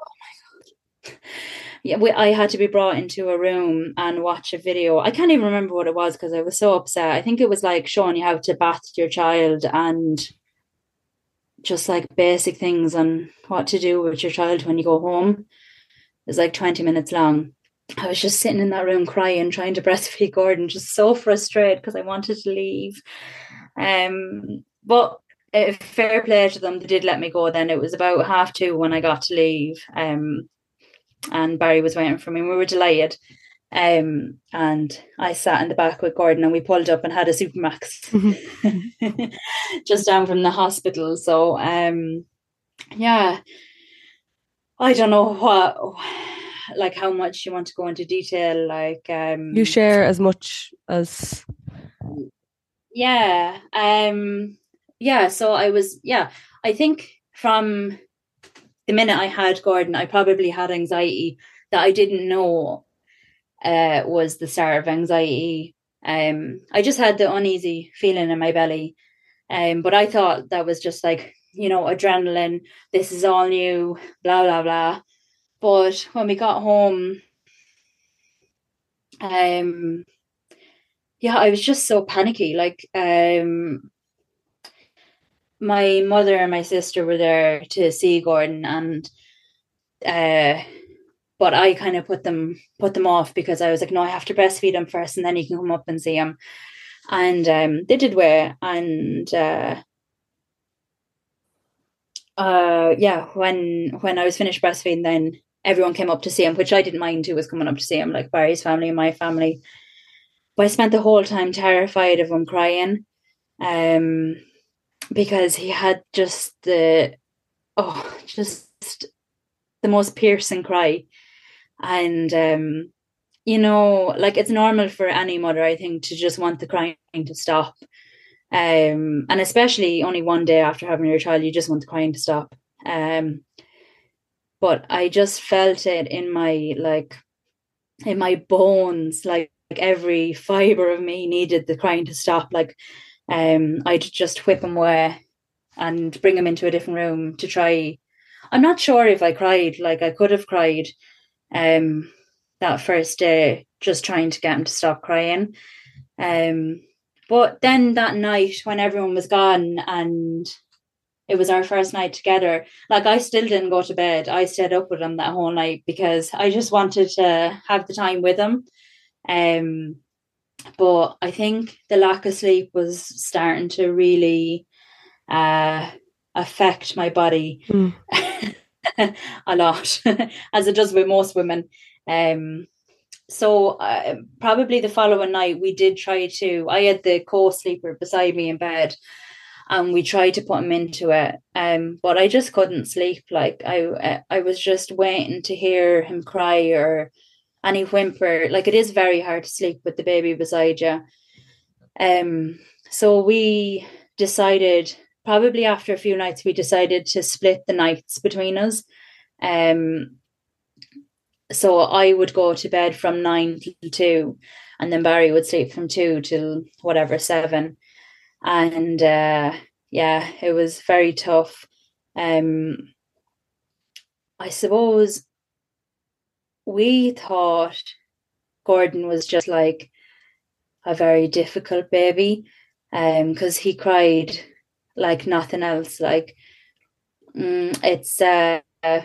Yeah, we, I had to be brought into a room and watch a video. I can't even remember what it was because I was so upset. I think it was like showing you how to bath your child and just like basic things on what to do with your child when you go home. It was like twenty minutes long. I was just sitting in that room crying, trying to breastfeed Gordon, just so frustrated because I wanted to leave. Um, but uh, fair play to them, they did let me go then. It was about half two when I got to leave. Um, and Barry was waiting for me. We were delighted. Um, and I sat in the back with Gordon and we pulled up and had a Supermax just down from the hospital. So, um, yeah, I don't know what, like how much you want to go into detail. Like, um, You share as much as... Yeah. Um, yeah. So I was, yeah, I think from the minute I had Gordon, I probably had anxiety that I didn't know uh, was the start of anxiety. Um, I just had the uneasy feeling in my belly. Um, but I thought that was just like, you know, adrenaline. This is all new, blah, blah, blah. But when we got home, um, yeah, I was just so panicky. Like, um, my mother and my sister were there to see Gordon, and uh, but I kind of put them put them off because I was like, no, I have to breastfeed him first, and then he can come up and see him. And um, they did wear, and uh, uh, yeah, when when I was finished breastfeeding, then everyone came up to see him, which I didn't mind who was coming up to see him, like Barry's family and my family. But I spent the whole time terrified of him crying. Um. Because he had just the, oh, just the most piercing cry. And, um, you know, like it's normal for any mother, I think, to just want the crying to stop. Um, and especially only one day after having your child, you just want the crying to stop. Um, but I just felt it in my, like, in my bones, like, like every fiber of me needed the crying to stop. Like, Um, I'd just whip him away and bring him into a different room to try. I'm not sure if I cried, like I could have cried um, that first day, just trying to get him to stop crying. Um, but then that night when everyone was gone and it was our first night together, like I still didn't go to bed. I stayed up with him that whole night because I just wanted to have the time with him. Um, But I think the lack of sleep was starting to really uh, affect my body mm. a lot, as it does with most women. Um, so uh, probably the following night we did try to, I had the co-sleeper beside me in bed, and we tried to put him into it, um but I just couldn't sleep. Like I uh, I was just waiting to hear him cry or any whimper. Like it is very hard to sleep with the baby beside you. Um so we decided, probably after a few nights, we decided to split the nights between us. um So I would go to bed from nine till two, and then Barry would sleep from two till whatever, seven. And uh, yeah, it was very tough. Um, I suppose we thought Gordon was just like a very difficult baby, um, because he cried like nothing else. Like mm, it's uh,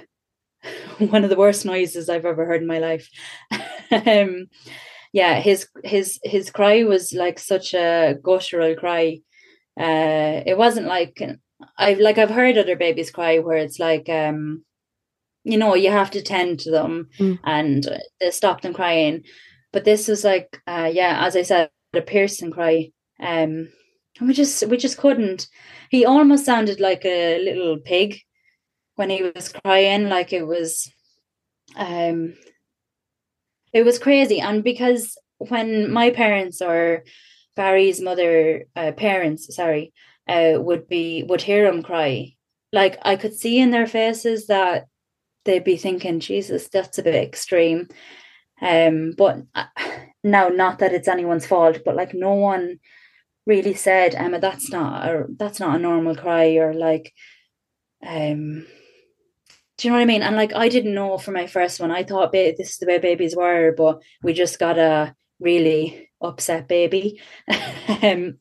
one of the worst noises I've ever heard in my life. um, yeah, his his his cry was like such a guttural cry. Uh, it wasn't like I've like I've heard other babies cry where it's like um, you know, you have to tend to them mm. and uh, stop them crying. But this was like, uh, yeah, as I said, a piercing cry. Um, and we just we just couldn't. He almost sounded like a little pig when he was crying. Like it was, um, it was crazy. And because when my parents or Barry's mother, uh, parents, sorry, uh, would be would hear him cry, like I could see in their faces that they'd be thinking, Jesus, that's a bit extreme. Um, but now, not that it's anyone's fault, but like no one really said, Emma, that's not a that's not a normal cry, or like, um, do you know what I mean? And like I didn't know for my first one. I thought ba- this is the way babies were, but we just got a really upset baby. um,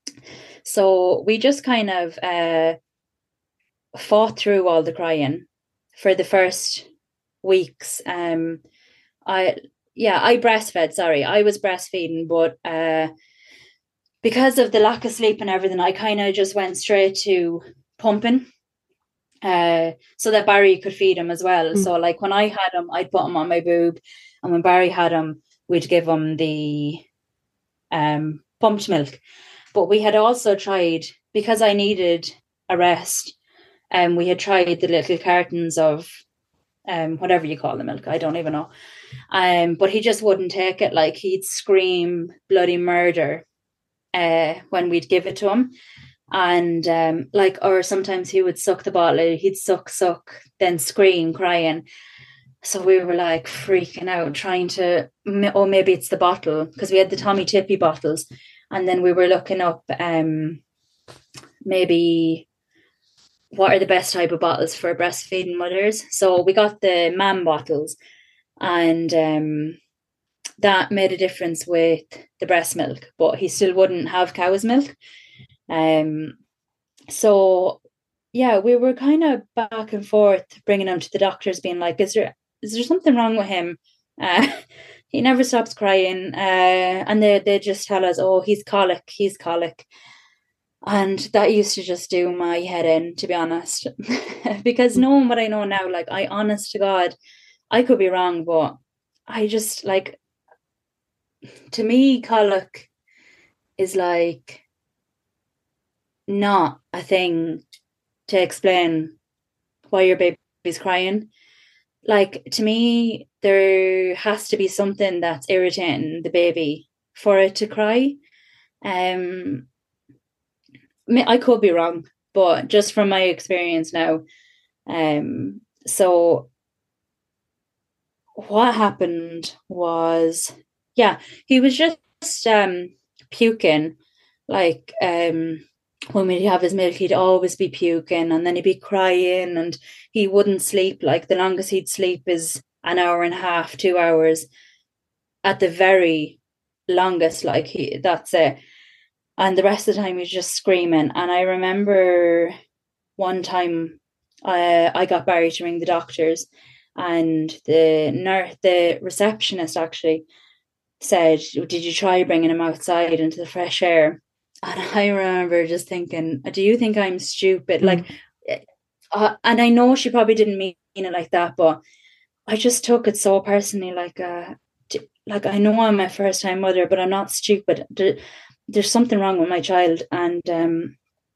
so we just kind of uh fought through all the crying for the first weeks. Um, I yeah, I breastfed. Sorry, I was breastfeeding, but uh, because of the lack of sleep and everything, I kind of just went straight to pumping, uh, so that Barry could feed him as well. Mm. So like when I had him, I'd put him on my boob, and when Barry had him, we'd give him the um pumped milk. But we had also tried, because I needed a rest, and um, we had tried the little cartons of um whatever you call the milk, I don't even know. Um, but he just wouldn't take it. Like he'd scream bloody murder uh when we'd give it to him. And um like, or sometimes he would suck the bottle, he'd suck, suck, then scream, crying. So we were like freaking out, trying to, oh, maybe it's the bottle, because we had the Tommy Tippy bottles. And then we were looking up um maybe what are the best type of bottles for breastfeeding mothers. So we got the mam bottles, and um, that made a difference with the breast milk, but he still wouldn't have cow's milk. Um, so yeah, we were kind of back and forth, bringing him to the doctors, being like, is there is there something wrong with him? Uh, he never stops crying. Uh, and they, they just tell us, oh, he's colic, he's colic. And that used to just do my head in, to be honest. Because knowing what I know now, like, I honest to God, I could be wrong, but I just, like, to me, colic is like not a thing to explain why your baby's crying. Like, to me, there has to be something that's irritating the baby for it to cry. Um, I could be wrong, but just from my experience now. Um, so what happened was, yeah, he was just um, puking. Like um, when we'd have his milk, he'd always be puking, and then he'd be crying, and he wouldn't sleep. Like the longest he'd sleep is an hour and a half, two hours at the very longest. Like he, that's it. And the rest of the time he was just screaming. And I remember one time uh, I got Barry to ring the doctors, and the nurse, the receptionist actually said, did you try bringing him outside into the fresh air? And I remember just thinking, do you think I'm stupid? Mm. Like, uh, and I know she probably didn't mean it like that, but I just took it so personally. Like, uh, like, I know I'm a first time mother, but I'm not stupid. There, there's something wrong with my child. And um,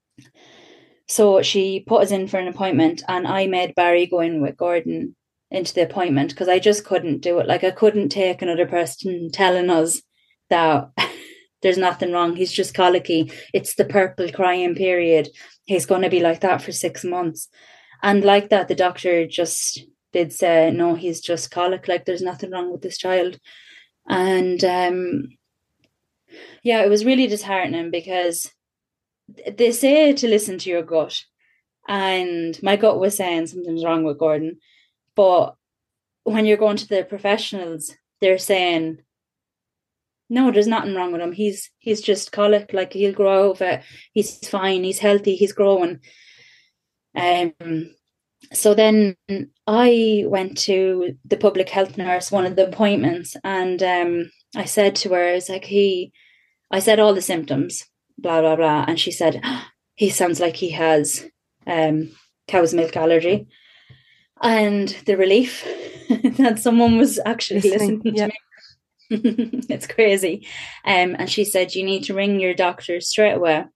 so she put us in for an appointment, and I made Barry go in with Gordon into the appointment because I just couldn't do it. Like, I couldn't take another person telling us that there's nothing wrong. He's just colicky. It's the purple crying period. He's going to be like that for six months. And like that, the doctor just did say, no, he's just colic. Like, there's nothing wrong with this child. And um, yeah, it was really disheartening because they say to listen to your gut. And my gut was saying something's wrong with Gordon. But when you're going to the professionals, they're saying, no, there's nothing wrong with him. He's he's just colic. Like, he'll grow out of it. He's fine. He's healthy. He's growing. Um. So then I went to the public health nurse, one of the appointments, and um, I said to her, "It's like he." I said all the symptoms, blah blah blah, and she said, oh, "He sounds like he has um cow's milk allergy." And the relief that someone was actually listening, listening to yeah. me. It's crazy. Um, and she said, you need to ring your doctor straight away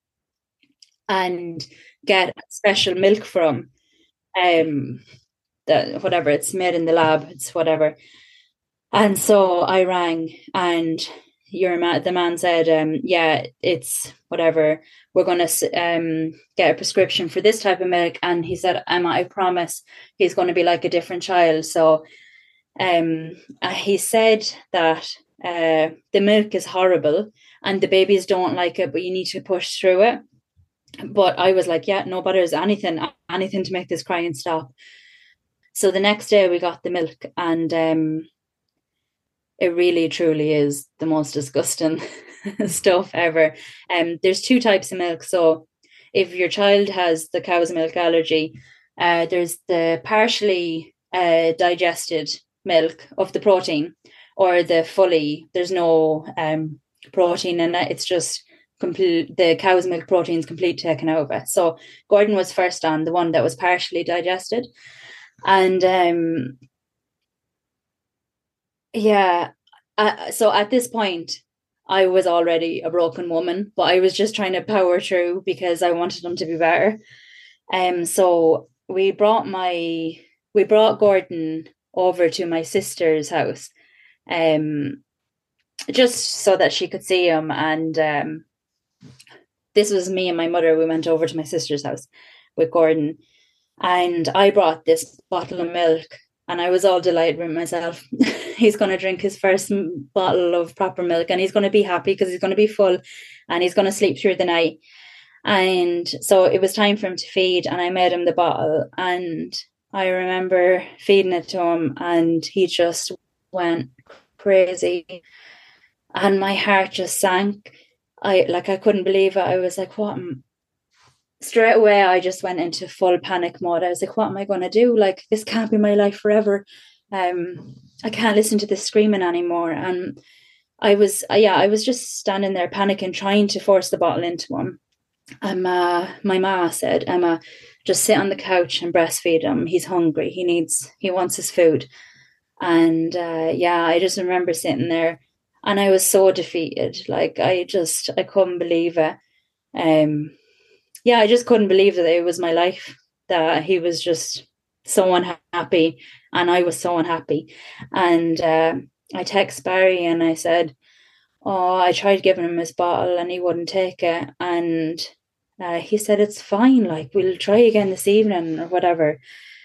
and get special milk from um the whatever, it's made in the lab, it's whatever. And so I rang, and your man, the man said, um, yeah, it's whatever. We're going to um get a prescription for this type of milk. And he said, Emma, I promise he's going to be like a different child. So um, he said that uh, the milk is horrible and the babies don't like it, but you need to push through it. But I was like, yeah, no butters, anything, anything to make this crying stop. So the next day we got the milk, and um, it really, truly is the most disgusting stuff ever. Um, there's two types of milk. So if your child has the cow's milk allergy, uh, there's the partially uh, digested milk of the protein, or the fully, there's no um, protein in it. It's just complete, the cow's milk protein is completely taken out of it. So Gordon was first on the one that was partially digested. And um, yeah, uh, so at this point, I was already a broken woman, but I was just trying to power through because I wanted them to be better. Um, so we brought my, we brought Gordon over to my sister's house, um, just so that she could see him. And um, this was me and my mother. We went over to my sister's house with Gordon, and I brought this bottle of milk, and I was all delighted with myself. He's going to drink his first bottle of proper milk, and he's going to be happy because he's going to be full, and he's going to sleep through the night. And so it was time for him to feed, and I made him the bottle, and I remember feeding it to him, and he just went crazy, and my heart just sank. I like I couldn't believe it. I was like, what? Am... Straight away, I just went into full panic mode. I was like, what am I going to do? Like, this can't be my life forever. Um, I can't listen to this screaming anymore. And I was, uh, yeah, I was just standing there panicking, trying to force the bottle into him. And uh, my ma said, Emma, just sit on the couch and breastfeed him. He's hungry. He needs, he wants his food. And uh, yeah, I just remember sitting there, and I was so defeated. Like, I just, I couldn't believe it. Um, yeah, I just couldn't believe that it was my life, that he was just so unhappy, and I was so unhappy. And uh, I text Barry and I said, oh, I tried giving him his bottle and he wouldn't take it. And uh, he said, it's fine, like, we'll try again this evening or whatever.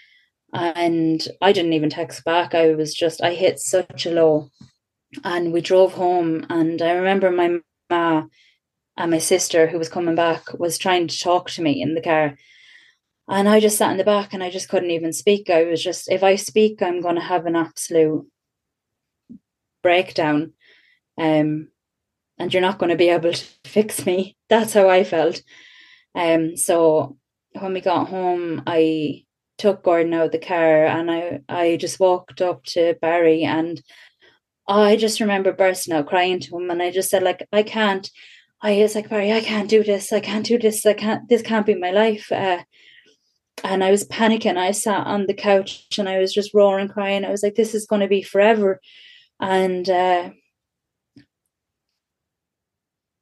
And I didn't even text back. I was just, I hit such a low. And we drove home, and I remember my ma and my sister, who was coming back, was trying to talk to me in the car. And I just sat in the back, and I just couldn't even speak. I was just, if I speak, I'm going to have an absolute breakdown. Um, and you're not going to be able to fix me. That's how I felt. Um, so when we got home, I took Gordon out of the car, and I, I just walked up to Barry, and I just remember bursting out crying to him. And I just said, like, I can't, I was like, Barry, I can't do this. I can't do this. I can't, this can't be my life. Uh, and I was panicking. I sat on the couch and I was just roaring, crying. I was like, this is going to be forever. And uh,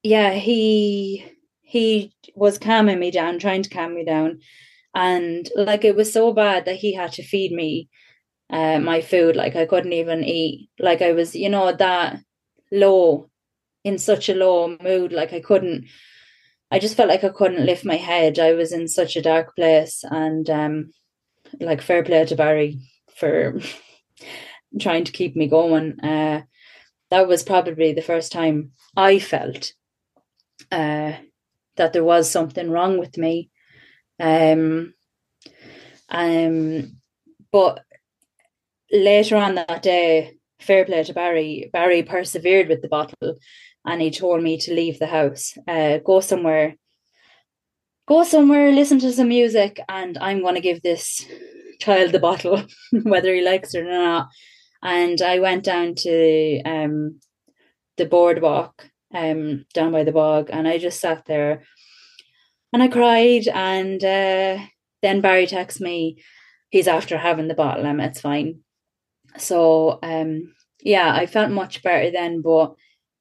yeah, he he was calming me down, trying to calm me down. And like it was so bad that he had to feed me uh, my food. Like I couldn't even eat. Like I was, you know, that low, in such a low mood. Like I couldn't, I just felt like I couldn't lift my head. I was in such a dark place. And um, like fair play to Barry for trying to keep me going. Uh, that was probably the first time I felt uh, that there was something wrong with me. Um, um, but later on that day, fair play to Barry, Barry persevered with the bottle, and he told me to leave the house, uh, go somewhere, go somewhere, listen to some music, and I'm going to give this child the bottle, whether he likes it or not. And I went down to um, the boardwalk um, down by the bog, and I just sat there and I cried. And uh, then Barry texts me, he's after having the bottle, Emma, it's fine. So, um, yeah, I felt much better then, but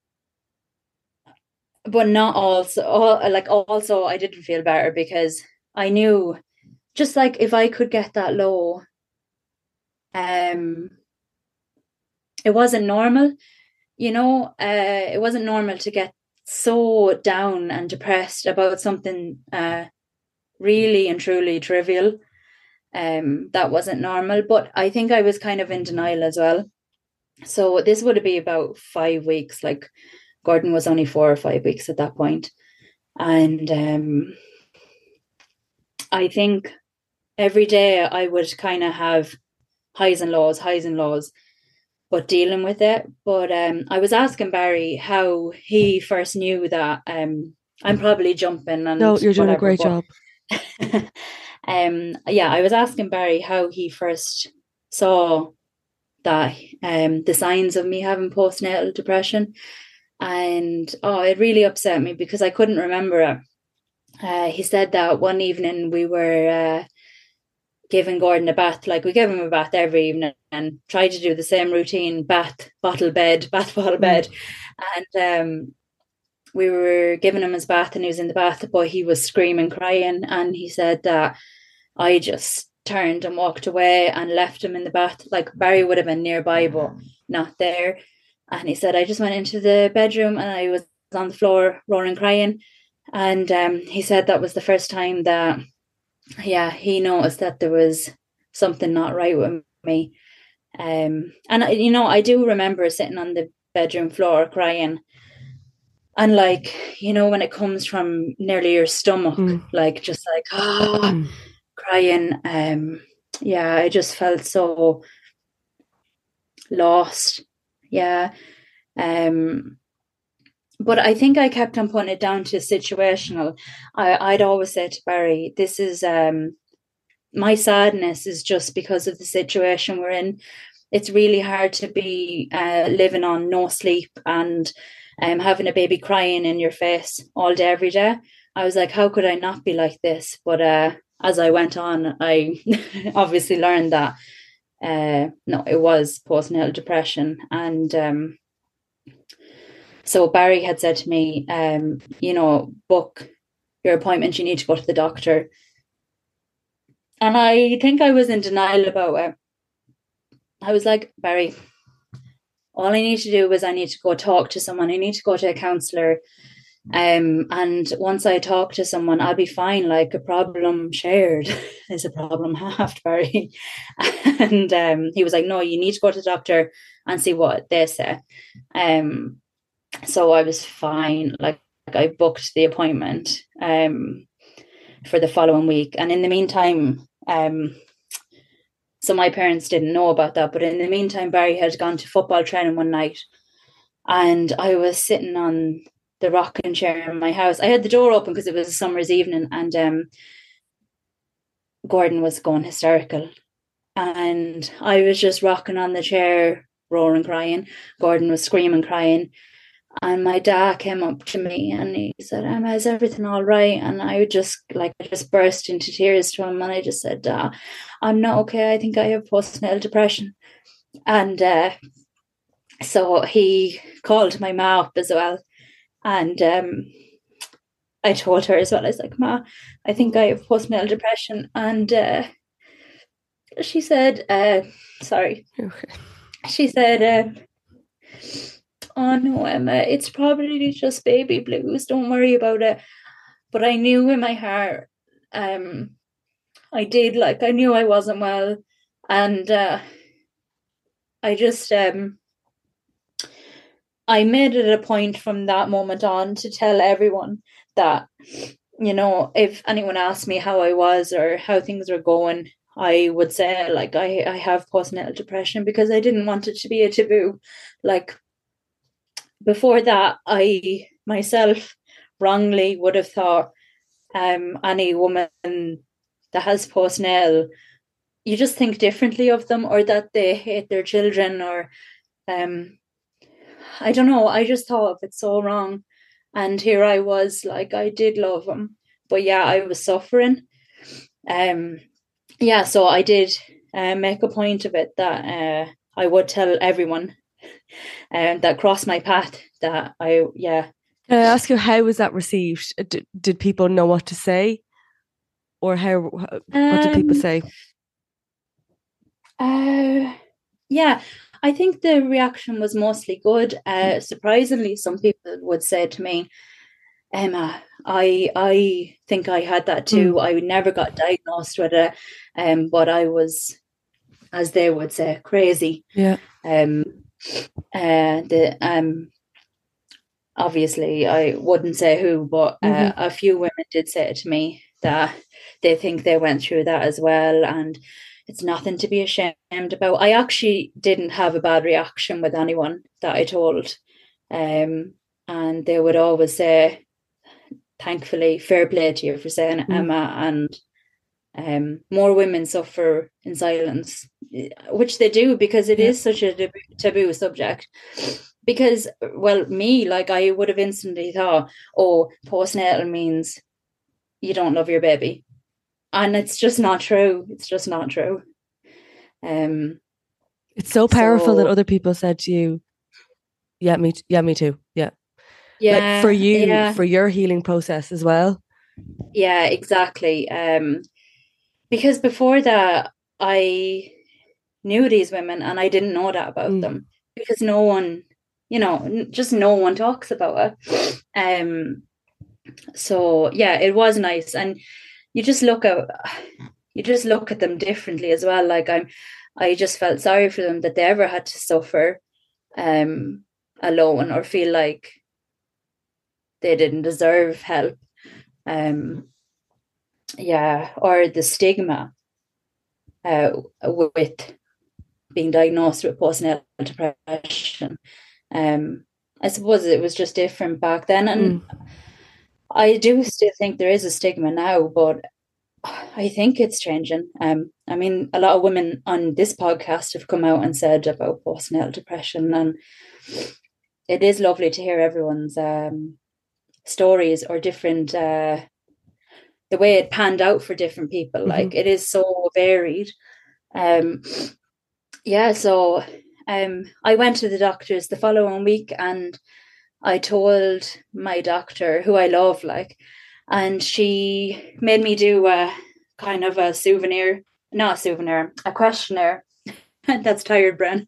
but not also, like also I didn't feel better because I knew just like if I could get that low, um, it wasn't normal, you know, uh, it wasn't normal to get so down and depressed about something uh, really and truly trivial. Um, that wasn't normal, but I think I was kind of in denial as well. So this would be about five weeks. Like Gordon was only four or five weeks at that point. And um, I think every day I would kind of have highs and lows, highs and lows, but dealing with it. But um, I was asking Barry how he first knew that. Um, I'm probably jumping. And no, you're doing whatever, a great but, job. um, yeah, I was asking Barry how he first saw that um, the signs of me having postnatal depression. And oh, it really upset me because I couldn't remember it. Uh, he said that one evening we were uh, giving Gordon a bath, like we give him a bath every evening and try to do the same routine, bath, bottle, bed, bath, bottle, bed. Mm. And um, we were giving him his bath and he was in the bath, but he was screaming, crying. And he said that I just turned and walked away and left him in the bath. Like Barry would have been nearby, but not there. And he said, I just went into the bedroom and I was on the floor rolling, crying. And um, he said that was the first time that, yeah, he noticed that there was something not right with me. Um, and, you know, I do remember sitting on the bedroom floor crying. And like, you know, when it comes from nearly your stomach, mm. like just like, ah, mm. crying. Um, yeah, I just felt so lost. Yeah. Um, but I think I kept on putting it down to situational. I, I'd always say to Barry, this is, um, my sadness is just because of the situation we're in. It's really hard to be uh, living on no sleep and um, having a baby crying in your face all day, every day. I was like, how could I not be like this? But uh, as I went on, I obviously learned that uh, no, it was postnatal depression. And um, so Barry had said to me, um, you know, book your appointment. You need to go to the doctor. And I think I was in denial about it. I was like, Barry, all I need to do is I need to go talk to someone. I need to go to a counsellor. Um, and once I talk to someone, I'll be fine. Like, a problem shared is a problem halved, Barry. And um, he was like, no, you need to go to the doctor and see what they say. Um, so I was fine. Like, I booked the appointment um, for the following week. And in the meantime, um, so my parents didn't know about that. But in the meantime, Barry had gone to football training one night. And I was sitting on the rocking chair in my house. I had the door open because it was a summer's evening, and um, Gordon was going hysterical. And I was just rocking on the chair, roaring, crying. Gordon was screaming, crying. And my dad came up to me and he said, Emma, is everything all right? And I just like I just burst into tears to him, and I just said, Dad, I'm not okay. I think I have postnatal depression. And uh, so he called my mom up as well. And um, I told her as well, I was like, Ma, I think I have postnatal depression. And uh, she said, uh, sorry, Okay. she said, uh, oh no, Emma, it's probably just baby blues. Don't worry about it. But I knew in my heart, um, I did, like, I knew I wasn't well. And uh, I just, um, I made it a point from that moment on to tell everyone that, you know, if anyone asked me how I was or how things were going, I would say, like, I, I have postnatal depression, because I didn't want it to be a taboo. Like, before that, I myself wrongly would have thought um, any woman that has postnatal, you just think differently of them, or that they hate their children, or um, I don't know. I just thought of it so wrong. And here I was, like, I did love him, but yeah, I was suffering. Um, yeah, so I did uh, make a point of it that uh, I would tell everyone um, that crossed my path that I, yeah. Can I ask you, how was that received? Did, did people know what to say? Or how, what did people Um, say? Uh, yeah, I think the reaction was mostly good. Uh, surprisingly, some people would say to me, Emma, I I think I had that too. Mm. I never got diagnosed with it, um, but I was, as they would say, crazy. Yeah. Um, uh, the um, obviously I wouldn't say who, but uh, Mm-hmm. a few women did say it to me that they think they went through that as well, and it's nothing to be ashamed about. I actually didn't have a bad reaction with anyone that I told, um, and they would always say, thankfully, fair play to you for saying it, Mm. Emma, and um, more women suffer in silence, which they do, because it Yeah. is such a taboo, taboo subject. Because, well, me, like, I would have instantly thought, oh, postnatal means you don't love your baby. And it's just not true. It's just not true. Um, It's so powerful so, that other people said to you, yeah, me, t- yeah, me too. Yeah. yeah, Like, for you, yeah, for your healing process as well. yeah, exactly. Um, because before that, I knew these women and I didn't know that about Mm. them, because no one, you know, n- just no one talks about it. Um, so yeah, it was nice, and you just look at you just look at them differently as well. Like, I'm, I just felt sorry for them that they ever had to suffer um alone, or feel like they didn't deserve help. Um, yeah, or the stigma uh, with being diagnosed with postnatal depression. Um, I suppose it was just different back then, and Mm. I do still think there is a stigma now, but I think it's changing. Um, I mean, a lot of women on this podcast have come out and said about postnatal depression, and it is lovely to hear everyone's um, stories, or different, uh, the way it panned out for different people. Mm-hmm. Like, it is so varied. Um, yeah, so um, I went to the doctors the following week, and I told my doctor, who I love, like, and she made me do a kind of a souvenir, not a souvenir, a questionnaire. That's tired, Bren.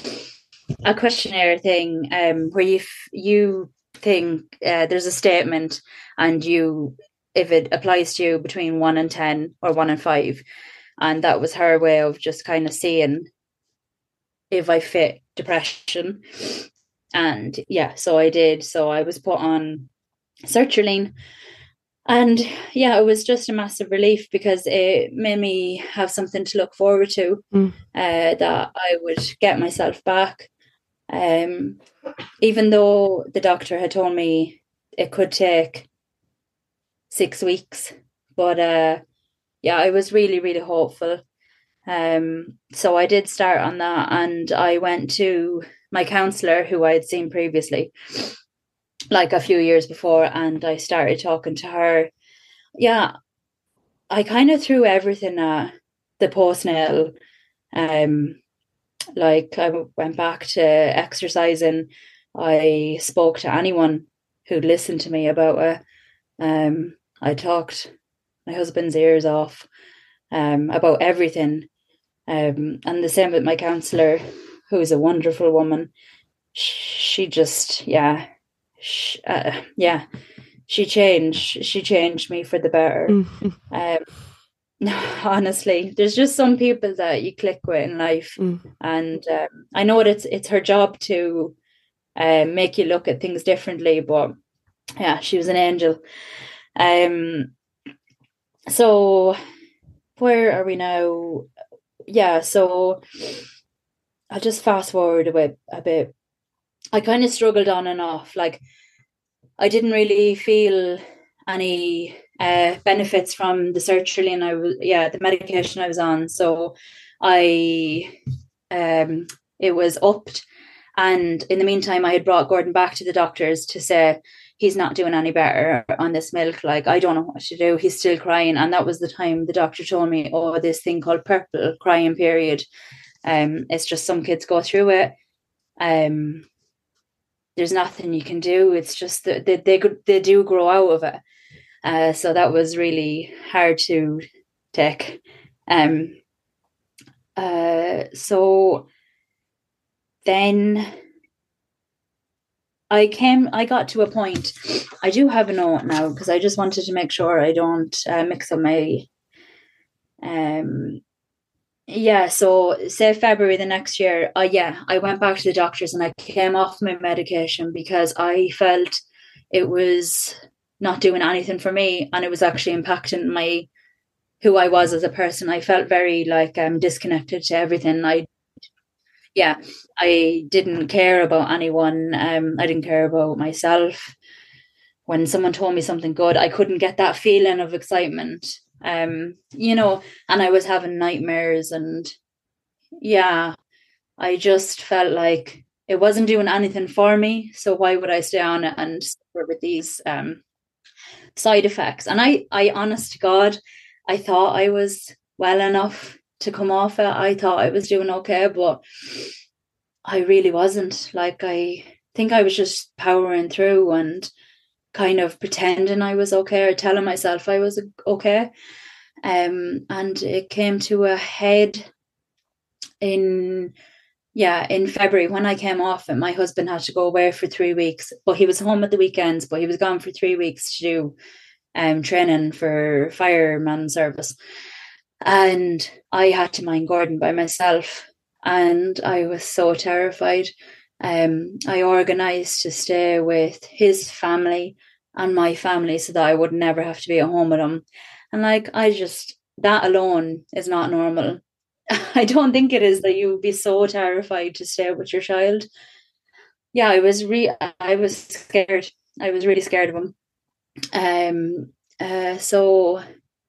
A questionnaire thing, um, where you f- you think uh, there's a statement, and you, if it applies to you, between one and ten or one and five, and that was her way of just kind of seeing if I fit depression. And yeah, so I did. So I was put on sertraline. And yeah, it was just a massive relief, because it made me have something to look forward to, Mm. uh, that I would get myself back. Um, even though the doctor had told me it could take six weeks. But uh, yeah, I was really, really hopeful. Um, so I did start on that, and I went to my counsellor, who I had seen previously, like a few years before, and I started talking to her. Yeah, I kind of threw everything at the postnatal. Um, like, I went back to exercising. I spoke to anyone who'd listen to me about it. Um, I talked my husband's ears off um, about everything. Um, and the same with my counsellor, who's a wonderful woman. She just, yeah, she, uh, yeah, she changed. She changed me for the better. Mm-hmm. Um, honestly, there's just some people that you click with in life, mm. and um, I know that it's it's her job to uh, make you look at things differently. But yeah, she was an angel. Um, so where are we now? Yeah, so I'll just fast forward a bit. A bit. I kind of struggled on and off. Like, I didn't really feel any uh, benefits from the sertraline. I was, yeah, the medication I was on. So I, um, it was upped. And in the meantime, I had brought Gordon back to the doctors to say, he's not doing any better on this milk. Like, I don't know what to do. He's still crying. And that was the time the doctor told me, oh, this thing called purple crying period. Um, it's just some kids go through it. Um, there's nothing you can do. It's just that they, they, they do grow out of it. Uh, so that was really hard to take. Um, uh, so then I came, I got to a point, I do have a note now because I just wanted to make sure I don't uh, mix up my, um, yeah, so say February the next year, uh, yeah, I went back to the doctors and I came off my medication because I felt it was not doing anything for me and it was actually impacting my, who I was as a person. I felt very like um, disconnected to everything. I Yeah, I didn't care about anyone. Um, I didn't care about myself. When someone told me something good, I couldn't get that feeling of excitement. Um, you know, and I was having nightmares and yeah, I just felt like it wasn't doing anything for me. So why would I stay on it and suffer with these um, side effects? And I, I, honest to God, I thought I was well enough to come off it. I thought I was doing okay, but I really wasn't. Like, I think I was just powering through and kind of pretending I was okay or telling myself I was okay. Um, and it came to a head in, yeah, in February when I came off it. My husband had to go away for three weeks, but he was home at the weekends, but he was gone for three weeks to do um, training for fireman service. And I had to mind Gordon by myself. And I was so terrified. Um, I organised to stay with his family and my family so that I would never have to be at home with him. And like, I just, that alone is not normal. I don't think it is that you would be so terrified to stay with your child. Yeah, I was re- I was scared. I was really scared of him. Um. Uh. So.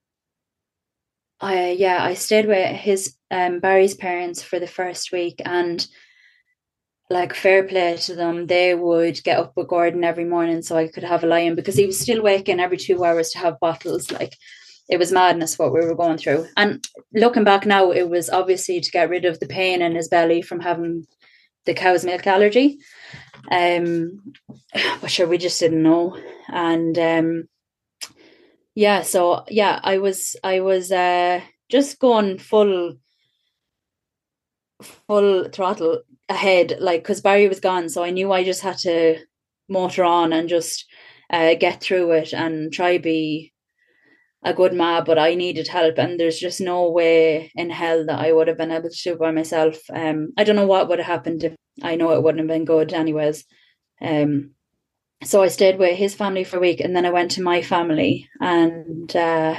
I yeah, I stayed with his um Barry's parents for the first week, and like, fair play to them, they would get up with Gordon every morning so I could have a lie-in because he was still waking every two hours to have bottles. Like, it was madness what we were going through. And looking back now, it was obviously to get rid of the pain in his belly from having the cow's milk allergy. Um, but sure, we just didn't know. And um, yeah, so yeah, I was I was uh, just going full full throttle ahead, like, because Barry was gone, so I knew I just had to motor on and just uh, get through it and try be a good ma, but I needed help, and there's just no way in hell that I would have been able to do it by myself. Um, I don't know what would have happened. If, I know it wouldn't have been good anyways. Um, so I stayed with his family for a week, and then I went to my family, and uh,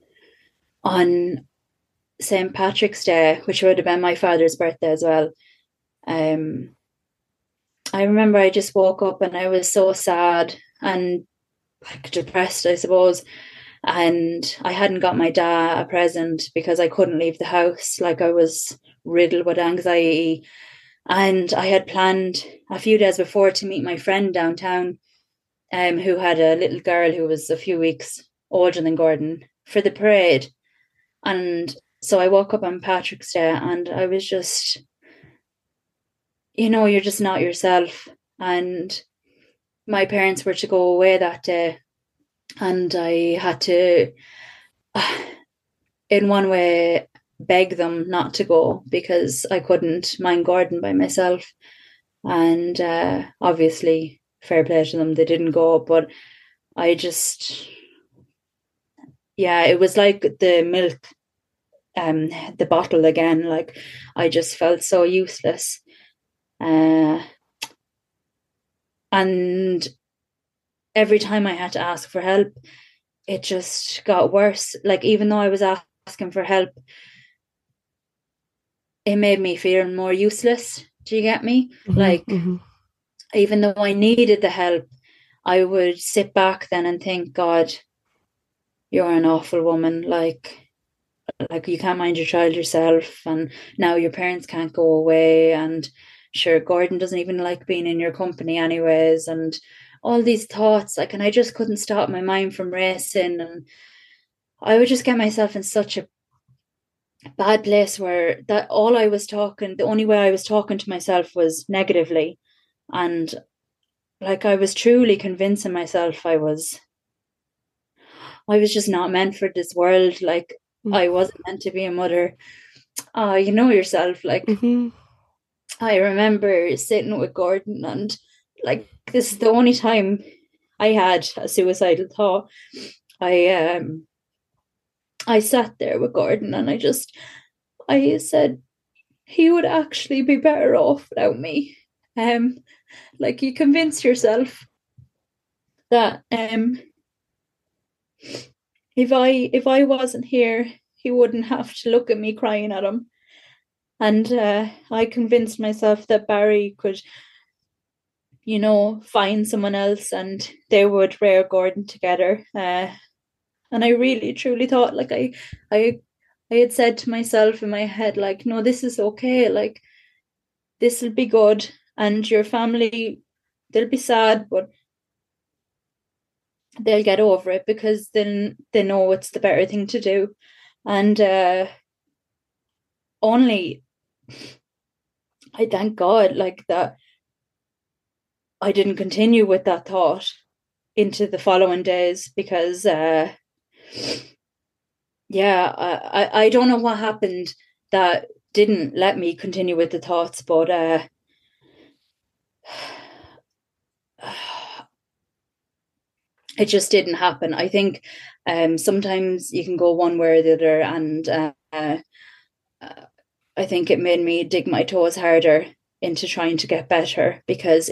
on Saint Patrick's Day, which would have been my father's birthday as well, um, I remember I just woke up and I was so sad and like depressed, I suppose. And I hadn't got my dad a present because I couldn't leave the house. Like, I was riddled with anxiety. And I had planned a few days before to meet my friend downtown, um, who had a little girl who was a few weeks older than Gordon, for the parade. And so I woke up on Patrick's Day and I was just, you know, you're just not yourself. And my parents were to go away that day, and I had to, uh, in one way, beg them not to go because I couldn't mind Gordon by myself. And uh, obviously, fair play to them, they didn't go. But I just, yeah, it was like the milk, um, the bottle again. Like, I just felt so useless. Uh, and every time I had to ask for help, it just got worse. Like, even though I was asking for help, it made me feel more useless. Do you get me? Mm-hmm, like, mm-hmm. Even though I needed the help, I would sit back then and think, God, you're an awful woman. Like, like you can't mind your child yourself, and now your parents can't go away, and sure, Gordon doesn't even like being in your company anyways, and all these thoughts, like, and I just couldn't stop my mind from racing, and I would just get myself in such a bad place where that all I was talking, the only way I was talking to myself was negatively. And like, I was truly convincing myself I was, I was just not meant for this world. Like, mm-hmm. I wasn't meant to be a mother. Oh, you know yourself. Like, mm-hmm. I remember sitting with Gordon, and like, this is the only time I had a suicidal thought. I, um, I sat there with Gordon, and I just, I said, he would actually be better off without me. Um, like, you convince yourself that um, if I if I wasn't here, he wouldn't have to look at me crying at him. And uh, I convinced myself that Barry could, you know, find someone else, and they would rear Gordon together. Uh, and I really, truly thought, like, I, I, I had said to myself in my head, like, no, this is okay. Like, this will be good, and your family, they'll be sad, but they'll get over it because then they know it's the better thing to do. And uh, only, I thank God, like, that I didn't continue with that thought into the following days, because uh, yeah, I, I don't know what happened that didn't let me continue with the thoughts, but uh, it just didn't happen. I think um, sometimes you can go one way or the other, and uh, uh, I think it made me dig my toes harder into trying to get better, because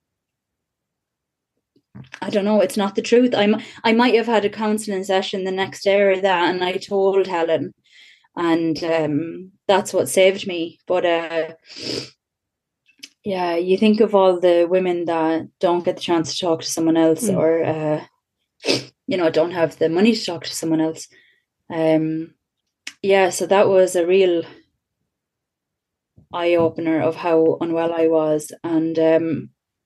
I don't know, it's not the truth. I, I might have had a counselling session the next day or that, and I told Helen, and um, that's what saved me. But uh, yeah, you think of all the women that don't get the chance to talk to someone else, mm. or uh, you know, don't have the money to talk to someone else. Um, yeah, so that was a real eye opener of how unwell I was, and um,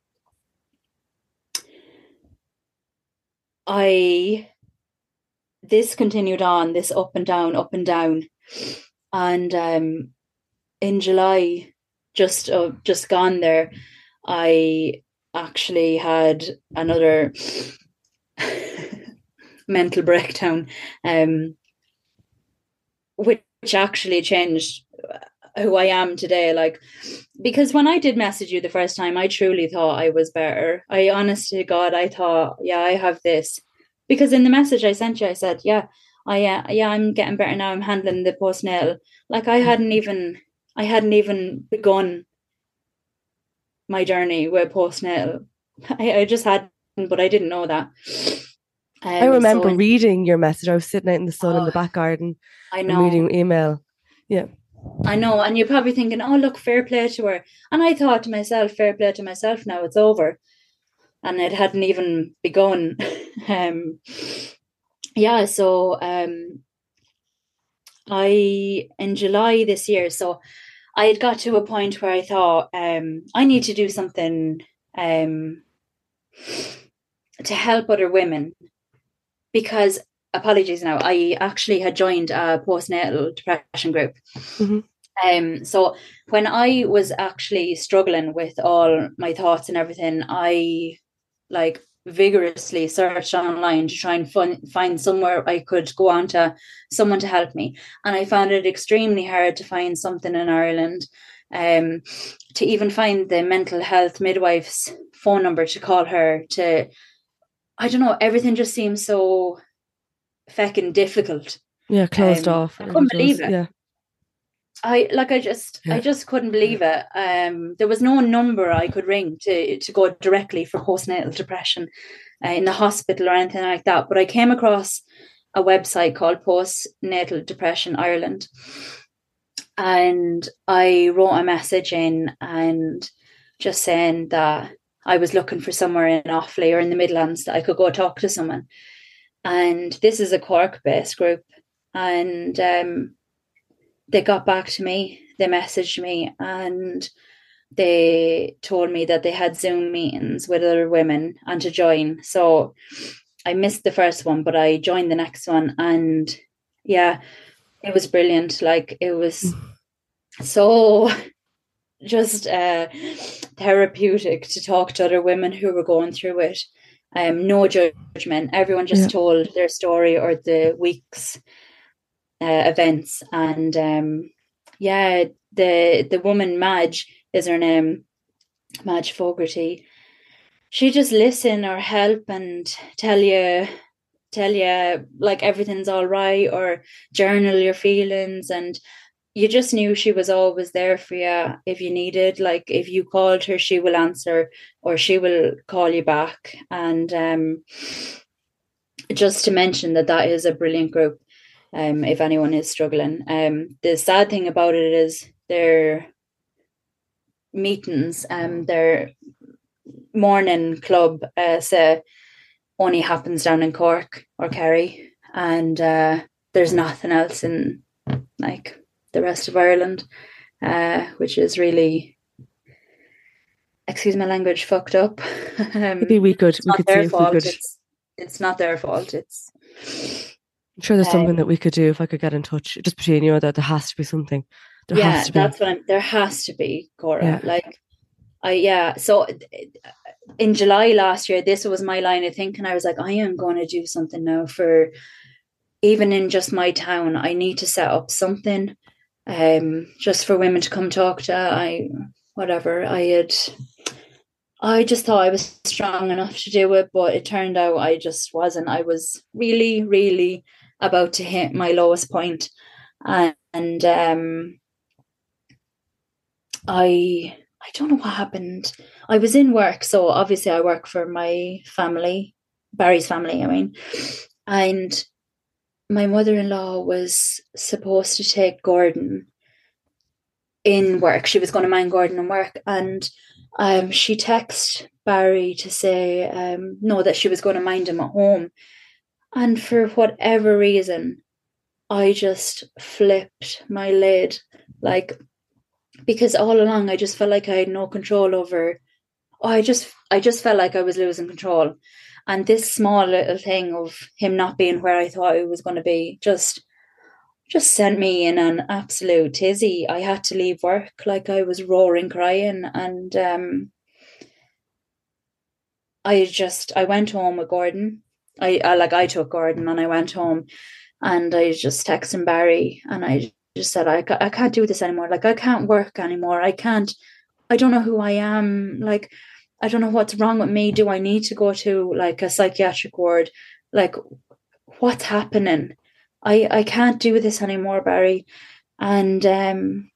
I. This continued on, this up and down, up and down, and um, in July, just uh, just gone there, I actually had another mental breakdown, um, which actually changed who I am today. Like, because when I did message you the first time, I truly thought I was better. I honestly, God, I thought, yeah, I have this. Because in the message I sent you, I said, yeah, I uh, yeah, I'm getting better now. I'm handling the postnatal. Like, I hadn't even, I hadn't even begun my journey with postnatal. I, I just hadn't, but I didn't know that. Um, I remember so, reading your message. I was sitting out in the sun oh, in the back garden. I know. And reading your email. Yeah. I know. And you're probably thinking, oh, look, fair play to her. And I thought to myself, fair play to myself, now it's over. And it hadn't even begun. um, yeah, so um, I, in July this year, so I had got to a point where I thought, um, I need to do something um, to help other women. Because, apologies now, I actually had joined a postnatal depression group. Mm-hmm. Um, so when I was actually struggling with all my thoughts and everything, I like vigorously searched online to try and fun, find somewhere I could go on to someone to help me. And I found it extremely hard to find something in Ireland, um, to even find the mental health midwife's phone number to call her to, I don't know, everything just seems so feckin' difficult. Yeah, closed um, off. I couldn't believe does, it. Yeah. I like I just Yeah. I just couldn't believe it. Um, there was no number I could ring to to go directly for postnatal depression uh, in the hospital or anything like that. But I came across a website called Postnatal Depression Ireland, and I wrote a message in and just saying that I was looking for somewhere in Offaly or in the Midlands that I could go talk to someone. And this is a Cork-based group, and um, they got back to me, they messaged me, and they told me that they had Zoom meetings with other women and to join. So I missed the first one, but I joined the next one, and yeah, it was brilliant. Like, it was so just uh, therapeutic to talk to other women who were going through it. Um, no judgment. Everyone just Yeah. told their story or the week's uh, events, and um, yeah, the the woman Madge is her name, Madge Fogarty. She just listen or help and tell you, tell you like everything's all right, or journal your feelings, and you just knew she was always there for you if you needed. Like, if you called her, she will answer, or she will call you back. And um, just to mention that that is a brilliant group. Um, if anyone is struggling, um, the sad thing about it is their meetings, um, their morning club, uh, say, only happens down in Cork or Kerry, and uh, there's nothing else in like the rest of Ireland, uh, which is really, excuse my language, fucked up. um, Maybe we could. It's We not could see their if we fault. could. It's it's not their fault. It's I'm sure there's something um, that we could do if I could get in touch. Just between you, that there has to be something. There yeah, has to be. that's what I'm. There has to be, Cora. Yeah. Like, I yeah. So in July last year, this was my line of thinking. I was like, I am going to do something now for, even in just my town. I need to set up something, um, just for women to come talk to. I whatever I had. I just thought I was strong enough to do it, but it turned out I just wasn't. I was really, really about to hit my lowest point, and, and um, I I don't know what happened. I was in work, so obviously I work for my family, Barry's family, I mean, and my mother-in-law was supposed to take Gordon in work. She was going to mind Gordon in work, and um, she texted Barry to say um, no, that she was going to mind him at home. And for whatever reason, I just flipped my lid, like, because all along I just felt like I had no control over. Oh, I just, I just felt like I was losing control, and this small little thing of him not being where I thought he was going to be just, just sent me in an absolute tizzy. I had to leave work, like I was roaring, crying, and um, I just, I went home with Gordon. I, I like I took Gordon and I went home, and I just texted Barry, and I just said, I, I can't do this anymore. Like, I can't work anymore. I can't, I don't know who I am. Like, I don't know what's wrong with me. Do I need to go to like a psychiatric ward? Like, what's happening? I, I can't do this anymore, Barry. And um,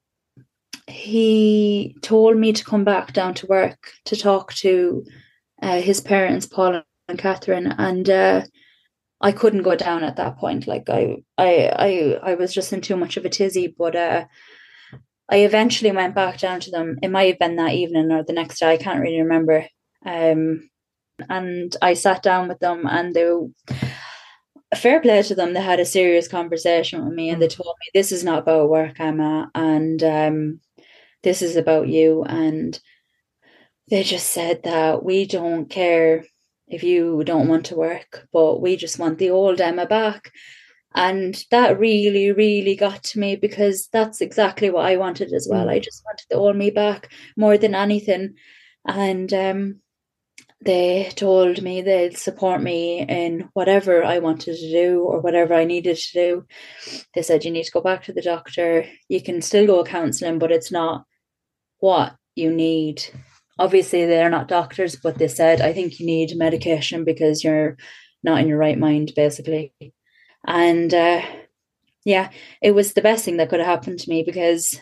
he told me to come back down to work to talk to uh, his parents, Paul and Catherine, and uh, I couldn't go down at that point. Like, I, I, I, I was just in too much of a tizzy. But uh, I eventually went back down to them. It might have been that evening or the next day. I can't really remember. Um, and I sat down with them, and they were, fair play to them. They had a serious conversation with me, and they told me, this is not about work, Emma, and um, this is about you. And they just said that we don't care if you don't want to work, but we just want the old Emma back. And that really, really got to me, because that's exactly what I wanted as well. I just wanted the old me back more than anything. And um, they told me they'd support me in whatever I wanted to do or whatever I needed to do. They said, you need to go back to the doctor. You can still go counselling, but it's not what you need. Obviously, they're not doctors, but they said, I think you need medication because you're not in your right mind, basically. And uh, yeah, it was the best thing that could have happened to me, because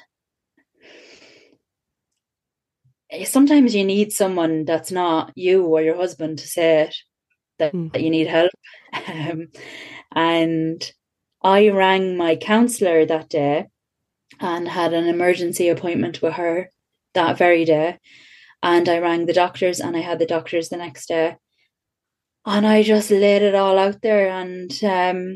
sometimes you need someone that's not you or your husband to say it, that, mm. that you need help. Um, and I rang my counsellor that day and had an emergency appointment with her that very day. And I rang the doctors and I had the doctors the next day. And I just laid it all out there. And um,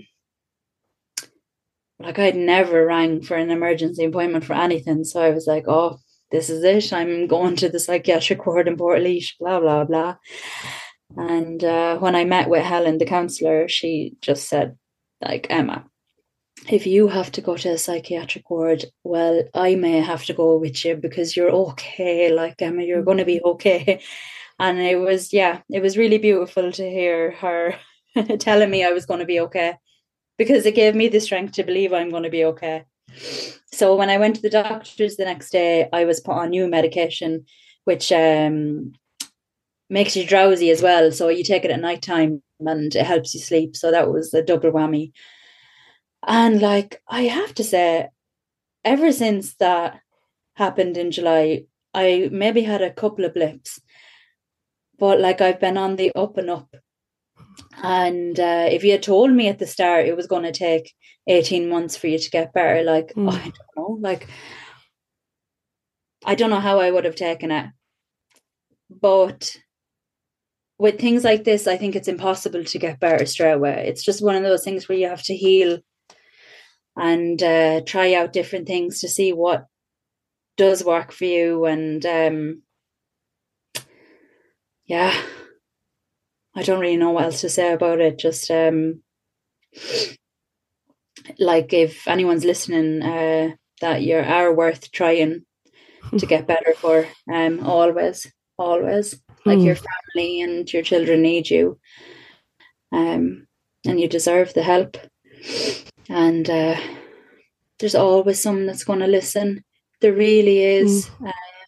like I'd never rang for an emergency appointment for anything. So I was like, oh, this is it. I'm going to the psychiatric ward in Portlaoise, blah, blah, blah. And uh, when I met with Helen, the counsellor, she just said, like, Emma, if you have to go to a psychiatric ward, well, I may have to go with you because you're okay. Like, Emma, you're going to be okay. And it was, yeah, it was really beautiful to hear her telling me I was going to be okay, because it gave me the strength to believe I'm going to be okay. So when I went to the doctors the next day, I was put on new medication, which um, makes you drowsy as well. So you take it at night time and it helps you sleep. So that was a double whammy. And like, I have to say, ever since that happened in July, I maybe had a couple of blips, but like I've been on the up and up. And uh, if you had told me at the start it was going to take eighteen months for you to get better, like, mm. oh, I don't know, like, I don't know how I would have taken it. But with things like this, I think it's impossible to get better straight away. It's just one of those things where you have to heal and uh, try out different things to see what does work for you. And um, yeah, I don't really know what else to say about it. Just um, like, if anyone's listening, uh, that you are worth trying to get better for, um, always, always. Like mm. your family and your children need you, um, and you deserve the help. And uh, there's always someone that's going to listen. There really is. Mm. Uh,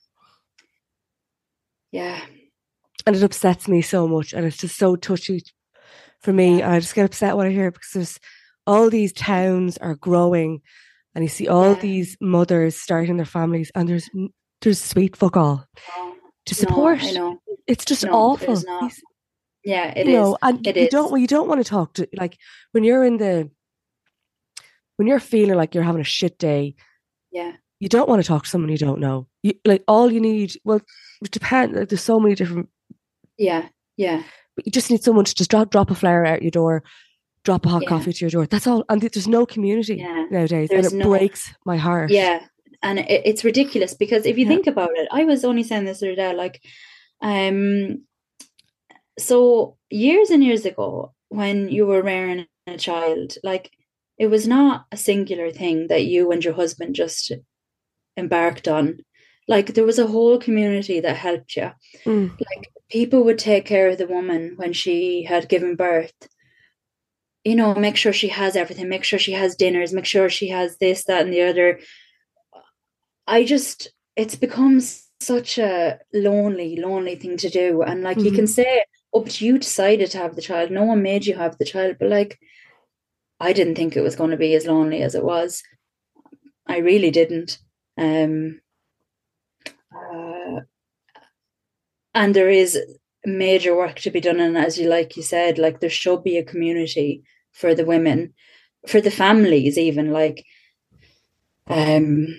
yeah. And it upsets me so much, and it's just so touchy for me. I just get upset when I hear it, because there's all these towns are growing, and you see all yeah. these mothers starting their families, and there's there's sweet fuck all no, to support. No, I know. It's just no, awful. Yeah, it you is. Know, and it you is. don't well, you don't want to talk to, like, when you're in the when you're feeling like you're having a shit day. Yeah. You don't want to talk to someone you don't know. You, like, all you need, well, it depends. Like, there's so many different. Yeah, yeah. But you just need someone to just drop, drop a flower out your door, drop a hot yeah. coffee to your door. That's all. And there's no community yeah. nowadays. There's and it no, breaks my heart. Yeah. And it, it's ridiculous, because if you yeah. think about it, I was only saying this the other day, like, um, so years and years ago, when you were rearing a child, like, it was not a singular thing that you and your husband just embarked on. Like, there was a whole community that helped you. Mm. Like, people would take care of the woman when she had given birth. You know, make sure she has everything, make sure she has dinners, make sure she has this, that, and the other. I just, it's become such a lonely, lonely thing to do. And like, mm-hmm. you can say, oh, but you decided to have the child. No one made you have the child. But like, I didn't think it was going to be as lonely as it was. I really didn't. Um, uh, and there is major work to be done. And as you, like you said, like, there should be a community for the women, for the families, even, like, um,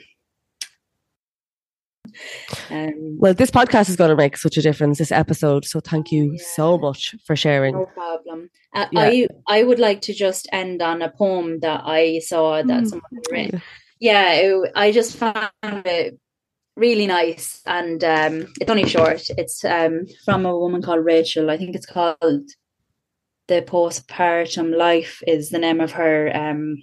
Um, well, this podcast is going to make such a difference, this episode. So thank you yeah. so much for sharing. No problem. Uh, yeah. I I would like to just end on a poem that I saw that mm. someone had written. Yeah, it, I just found it really nice, and um, it's only short. It's um, from a woman called Rachel. I think it's called The Postpartum Life is the name of her um,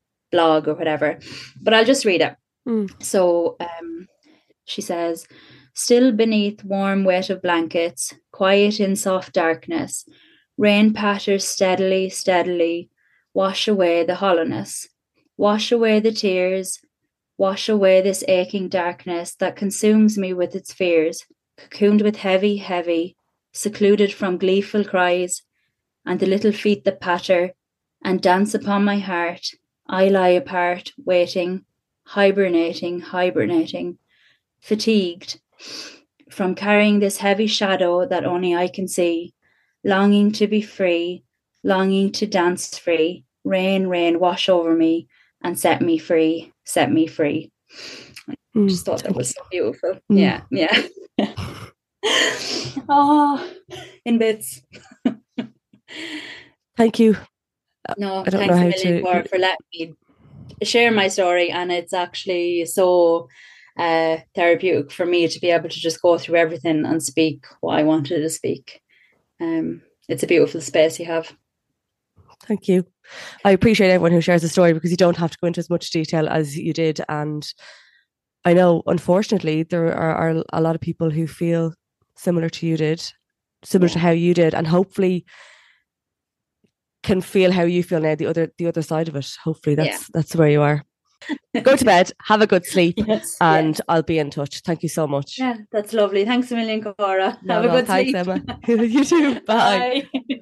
blog or whatever. But I'll just read it. Mm. So um, she says, Still beneath warm wet of blankets, quiet in soft darkness, rain patters steadily, steadily, wash away the hollowness, wash away the tears, wash away this aching darkness that consumes me with its fears, cocooned with heavy, heavy, secluded from gleeful cries, and the little feet that patter and dance upon my heart. I lie apart, waiting, hibernating, hibernating, fatigued from carrying this heavy shadow that only I can see, longing to be free, longing to dance free. Rain, rain, wash over me and set me free, set me free. I Mm. just thought that was so beautiful. Mm. Yeah, yeah. Oh, in bits. Thank you. No, I don't thanks know a how million to- for, for letting me share my story, and it's actually so uh, therapeutic for me to be able to just go through everything and speak what I wanted to speak. Um, it's a beautiful space you have. Thank you. I appreciate everyone who shares the story, because you don't have to go into as much detail as you did. And I know, unfortunately, there are, are a lot of people who feel similar to you did, similar Yeah. to how you did, and hopefully can feel how you feel now, the other the other side of it. Hopefully that's Yeah. that's where you are. Go to bed, have a good sleep, Yes, and I'll be in touch. Thank you so much. yeah, that's lovely. Thanks a million, Cora. No, have a no, good thanks, sleep. Emma. You too. Bye. Bye.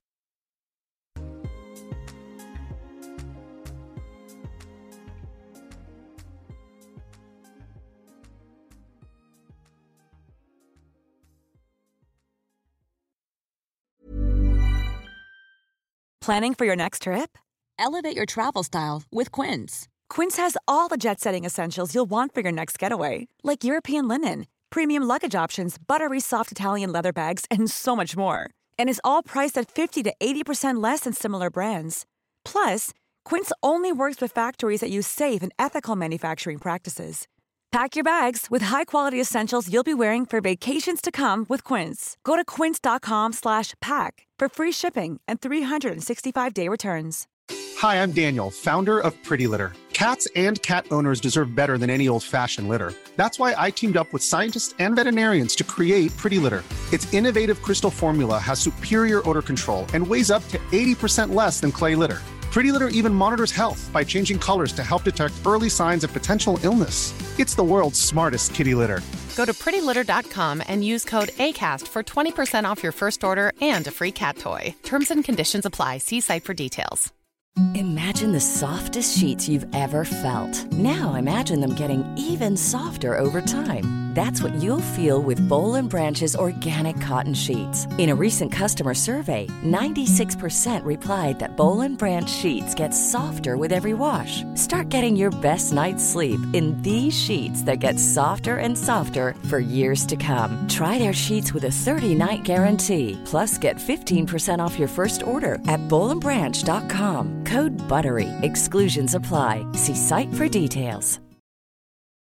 Planning for your next trip? Elevate your travel style with Quince. Quince has all the jet-setting essentials you'll want for your next getaway, like European linen, premium luggage options, buttery soft Italian leather bags, and so much more. And is all priced at fifty to eighty percent less than similar brands. Plus, Quince only works with factories that use safe and ethical manufacturing practices. Pack your bags with high-quality essentials you'll be wearing for vacations to come with Quince. Go to quince.com slash pack for free shipping and three sixty-five day returns. Hi, I'm Daniel, founder of Pretty Litter. Cats and cat owners deserve better than any old-fashioned litter. That's why I teamed up with scientists and veterinarians to create Pretty Litter. Its innovative crystal formula has superior odor control and weighs up to eighty percent less than clay litter. Pretty Litter even monitors health by changing colors to help detect early signs of potential illness. It's the world's smartest kitty litter. Go to pretty litter dot com and use code ACAST for twenty percent off your first order and a free cat toy. Terms and conditions apply. See site for details. Imagine the softest sheets you've ever felt. Now imagine them getting even softer over time. That's what you'll feel with Boll and Branch's organic cotton sheets. In a recent customer survey, ninety-six percent replied that Boll and Branch sheets get softer with every wash. Start getting your best night's sleep in these sheets that get softer and softer for years to come. Try their sheets with a thirty-night guarantee. Plus, get fifteen percent off your first order at boll and branch dot com. Code BUTTERY. Exclusions apply. See site for details.